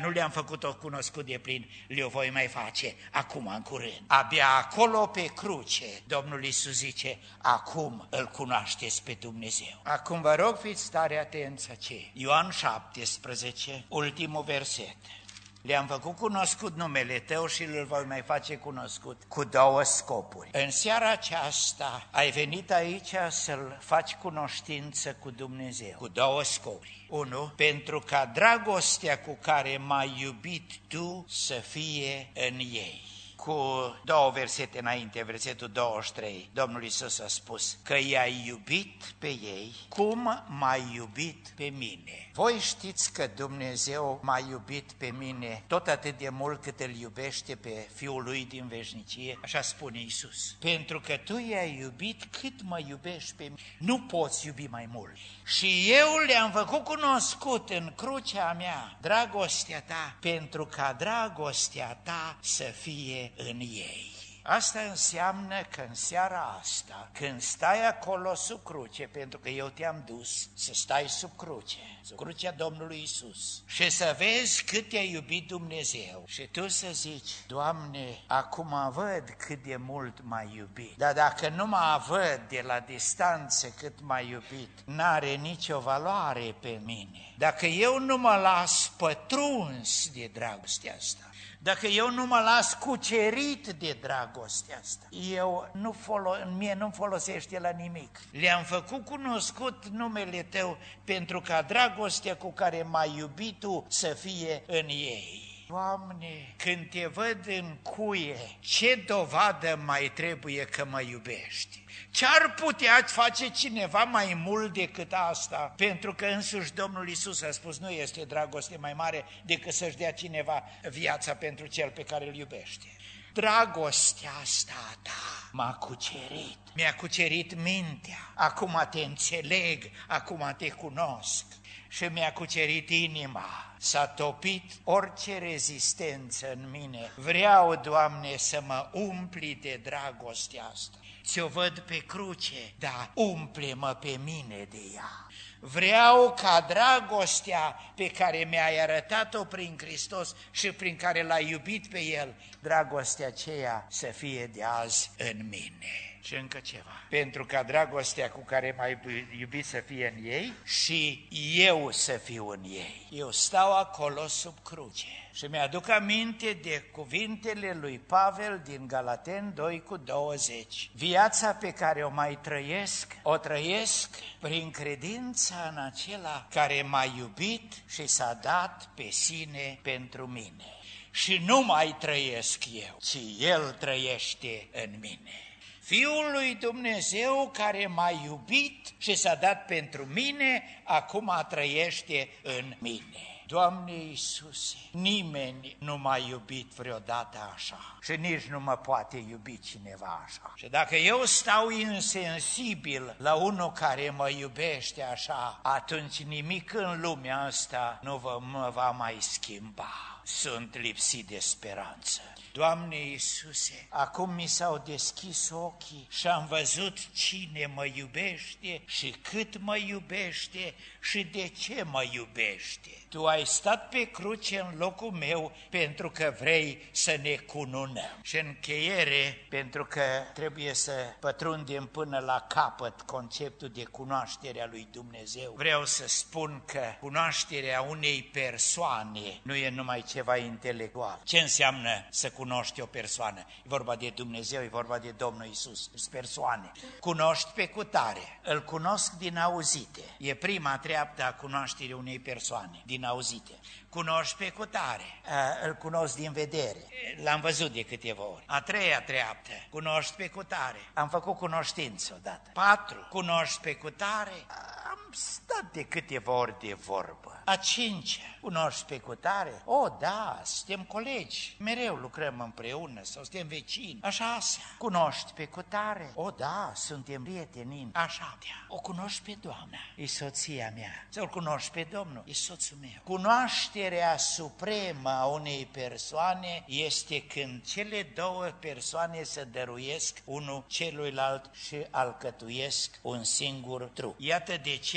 [SPEAKER 3] nu le-am făcut-o cunoscut de plin, le-o voi mai face acum în curând. Abia acolo pe cruce, Domnul Iisus zice, acum îl cunoașteți pe Dumnezeu. Acum vă rog, fiți tare atenți ce? Ioan șaptesprezece, ultimul verset. Le-am făcut cunoscut numele tău și îl voi mai face cunoscut cu două scopuri. În seara aceasta ai venit aici să-l faci cunoștință cu Dumnezeu, cu două scopuri. Unu, pentru ca dragostea cu care m-ai iubit tu să fie în ei. Cu două versete înainte, versetul douăzeci și trei, Domnul Iisus a spus că i-ai iubit pe ei cum m-ai iubit pe mine. Voi știți că Dumnezeu m-a iubit pe mine tot atât de mult cât îl iubește pe Fiul Lui din veșnicie, așa spune Iisus. Pentru că tu i-ai iubit cât mă iubești pe mine, nu poți iubi mai mult. Și eu le-am făcut cunoscut în crucea mea dragostea ta, pentru ca dragostea ta să fie în ei. Asta înseamnă că în seara asta, când stai acolo sub cruce, pentru că eu te-am dus să stai sub cruce, sub crucea Domnului Iisus, și să vezi cât te-a iubit Dumnezeu și tu să zici, Doamne, acum văd cât de mult m-ai iubit, dar dacă nu mă văd de la distanță cât m-ai iubit, n-are nicio valoare pe mine. Dacă eu nu mă las pătruns de dragostea asta, dacă eu nu mă las cucerit de dragostea asta, eu nu folo- mie nu-mi folosește la nimic. Le-am făcut cunoscut numele tău pentru ca dragostea cu care m-ai iubit tu să fie în ei. Doamne, când te văd în cuie, ce dovadă mai trebuie că mă iubești? Ce-ar putea face cineva mai mult decât asta? Pentru că însuși Domnul Iisus a spus, nu este dragoste mai mare decât să-și dea cineva viața pentru cel pe care îl iubește. Dragostea asta a ta m-a cucerit, mi-a cucerit mintea, acum te înțeleg, acum te cunosc. Și mi-a cucerit inima, s-a topit orice rezistență în mine. Vreau, Doamne, să mă umpli de dragostea asta. Ți-o văd pe cruce, dar umple-mă pe mine de ea. Vreau ca dragostea pe care mi-ai arătat-o prin Hristos și prin care l-ai iubit pe El, dragostea aceea să fie de azi în mine. Și încă ceva. Pentru ca dragostea cu care m-ai iubit să fie în ei și eu să fiu în ei. Eu stau acolo sub cruce și mi-aduc aminte de cuvintele lui Pavel din Galateni doi cu douăzeci. Viața pe care o mai trăiesc, o trăiesc prin credința în acela care m-a iubit și s-a dat pe sine pentru mine. Și nu mai trăiesc eu, ci El trăiește în mine. Fiul lui Dumnezeu care m-a iubit și s-a dat pentru mine, acum trăiește în mine. Doamne Iisuse, nimeni nu m-a iubit vreodată așa și nici nu mă poate iubi cineva așa. Și dacă eu stau insensibil la unul care mă iubește așa, atunci nimic în lumea asta nu vă, mă va mai schimba. Sunt lipsit de speranță. Doamne Iisuse, acum mi s-au deschis ochii și am văzut cine mă iubește și cât mă iubește și de ce mă iubește. Tu ai stat pe cruce în locul meu pentru că vrei să ne cununăm. Și în încheiere, pentru că trebuie să pătrundem până la capăt conceptul de cunoaștere a lui Dumnezeu, vreau să spun că cunoașterea unei persoane nu e numai ceva intelectual. Ce înseamnă să cunoști o persoană? E vorba de Dumnezeu, e vorba de Domnul Iisus, sunt persoane. Cunoști pe cutare, îl cunosc din auzite. E prima treaptă a cunoașterii unei persoane, din auzite. Cunoști pe cutare, îl cunosc din vedere, l-am văzut de câteva ori. A treia treaptă, cunoști pe cutare, am făcut cunoștință odată. Patru, cunoști pe cutare, am stat de câteva ori de vorbă. A cincea, cunoști pe cutare? O, da, suntem colegi, mereu lucrăm împreună sau suntem vecini. Așa, așa. Cunoști pe cutare? O, da, suntem prieteni. Așa, o cunoști pe Doamna, e soția mea. Sau-l cunoști pe Domnul, e soțul meu. Cunoașterea supremă a unei persoane este când cele două persoane se dăruiesc unul celuilalt și alcătuiesc un singur trup. Iată de ce în limba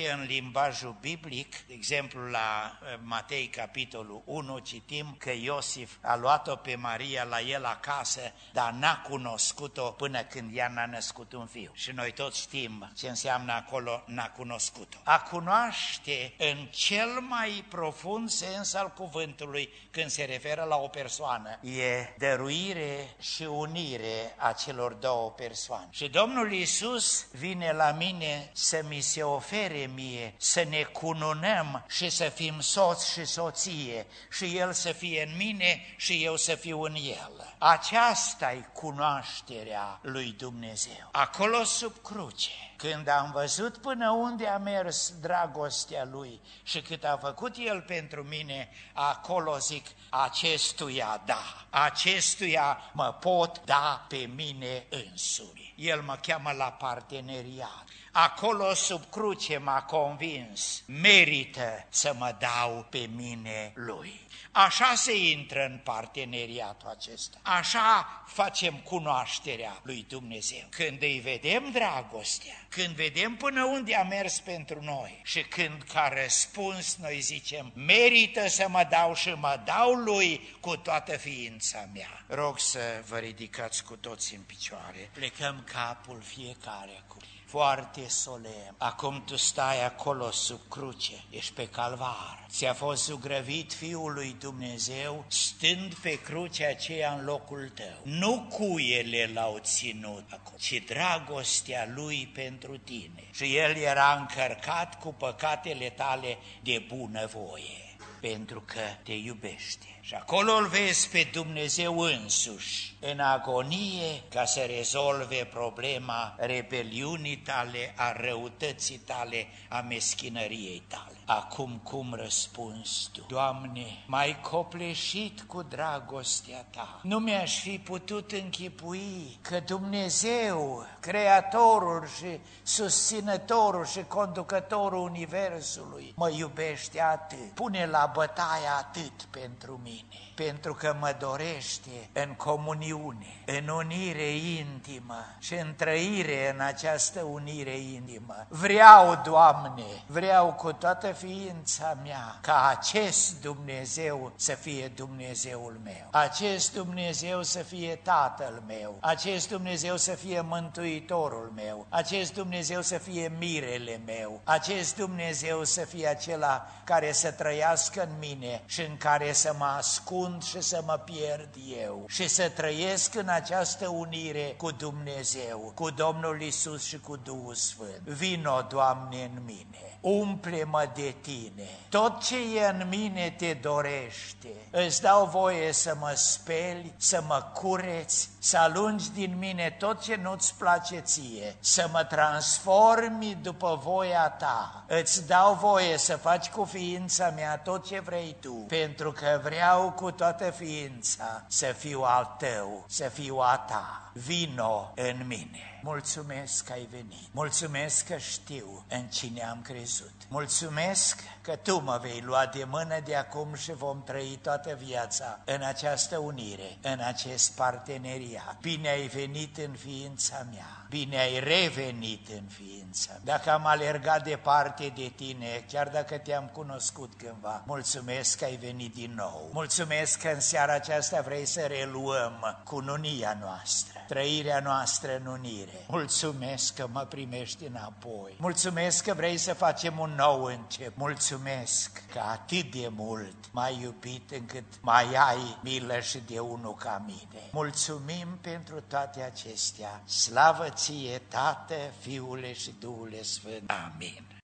[SPEAKER 3] limbajul biblic, de exemplu la Matei capitolul unu citim că Iosif a luat-o pe Maria la el acasă, dar n-a cunoscut-o până când ea n-a născut un fiu. Și noi toți știm ce înseamnă acolo n-a cunoscut-o. A cunoaște în cel mai profund sens al cuvântului când se referă la o persoană e dăruire și unire a celor două persoane. Și Domnul Iisus vine la mine să mi se ofere mie, să ne cununăm și să fim soț și soție și El să fie în mine și eu să fiu în El. Aceasta-i cunoașterea lui Dumnezeu. Acolo sub cruce, când am văzut până unde a mers dragostea Lui și cât a făcut El pentru mine, acolo zic, acestuia da, acestuia mă pot da pe mine însumi. El mă cheamă la parteneriat. Acolo sub cruce m-a convins, merită să mă dau pe mine Lui. Așa se intră în parteneriatul acesta. Așa facem cunoașterea lui Dumnezeu. Când îi vedem dragostea, când vedem până unde a mers pentru noi și când ca răspuns noi zicem, merită să mă dau și mă dau Lui cu toată ființa mea. Rog să vă ridicați cu toți în picioare. Plecăm capul fiecare cu foarte solemn. Acum tu stai acolo sub cruce, ești pe calvar. Ți-a fost zugrăvit Fiul lui Dumnezeu stând pe crucea aceea în locul tău. Nu cuiele l-au ținut acolo, ci dragostea Lui pentru tine. Și El era încărcat cu păcatele tale de bunăvoie, pentru că te iubește. Și acolo îl vezi pe Dumnezeu însuși, în agonie, ca să rezolve problema rebeliunii tale, a răutății tale, a meschinăriei tale. Acum cum răspunzi tu? Doamne, m-ai copleșit cu dragostea Ta. Nu mi-aș fi putut închipui că Dumnezeu, Creatorul și susținătorul și conducătorul Universului, mă iubește atât, pune la bătaie atât pentru mine. Pentru că mă dorește în comuniune, în unire intimă și în trăire în această unire intimă. Vreau, Doamne, vreau cu toată ființa mea ca acest Dumnezeu să fie Dumnezeul meu, acest Dumnezeu să fie Tatăl meu, acest Dumnezeu să fie Mântuitorul meu, acest Dumnezeu să fie mirele meu, acest Dumnezeu să fie acela care să trăiască în mine și în care să mă ascund și să mă pierd eu și să trăiesc în această unire cu Dumnezeu, cu Domnul Iisus și cu Duhul Sfânt. Vino, Doamne, în mine, umple-mă de Tine, tot ce e în mine Te dorește. Îți dau voie să mă speli, să mă cureți, să alungi din mine tot ce nu-ți place Ție, să mă transformi după voia Ta. Îți dau voie să faci cu ființa mea tot ce vrei Tu, pentru că vreau cu toată ființa să fiu al Tău, să fiu a Ta. Vino în mine. Mulțumesc că ai venit. Mulțumesc că știu în cine am crezut. Mulțumesc că Tu mă vei lua de mână de acum și vom trăi toată viața în această unire, în acest parteneriat. Bine ai venit în ființa mea. Bine ai revenit în ființa mea. Dacă am alergat departe de Tine, chiar dacă Te-am cunoscut cândva, mulțumesc că ai venit din nou. Mulțumesc că în seara aceasta vrei să reluăm cununia noastră, trăirea noastră în unire. Mulțumesc că mă primești înapoi. Mulțumesc că vrei să facem un nou încep. Mulțumesc că atât de mult m-ai iubit încât mai ai milă și de unul ca mine. Mulțumim pentru toate acestea. Slavă Ție, Tată, Fiule și Duhule Sfânt. Amin.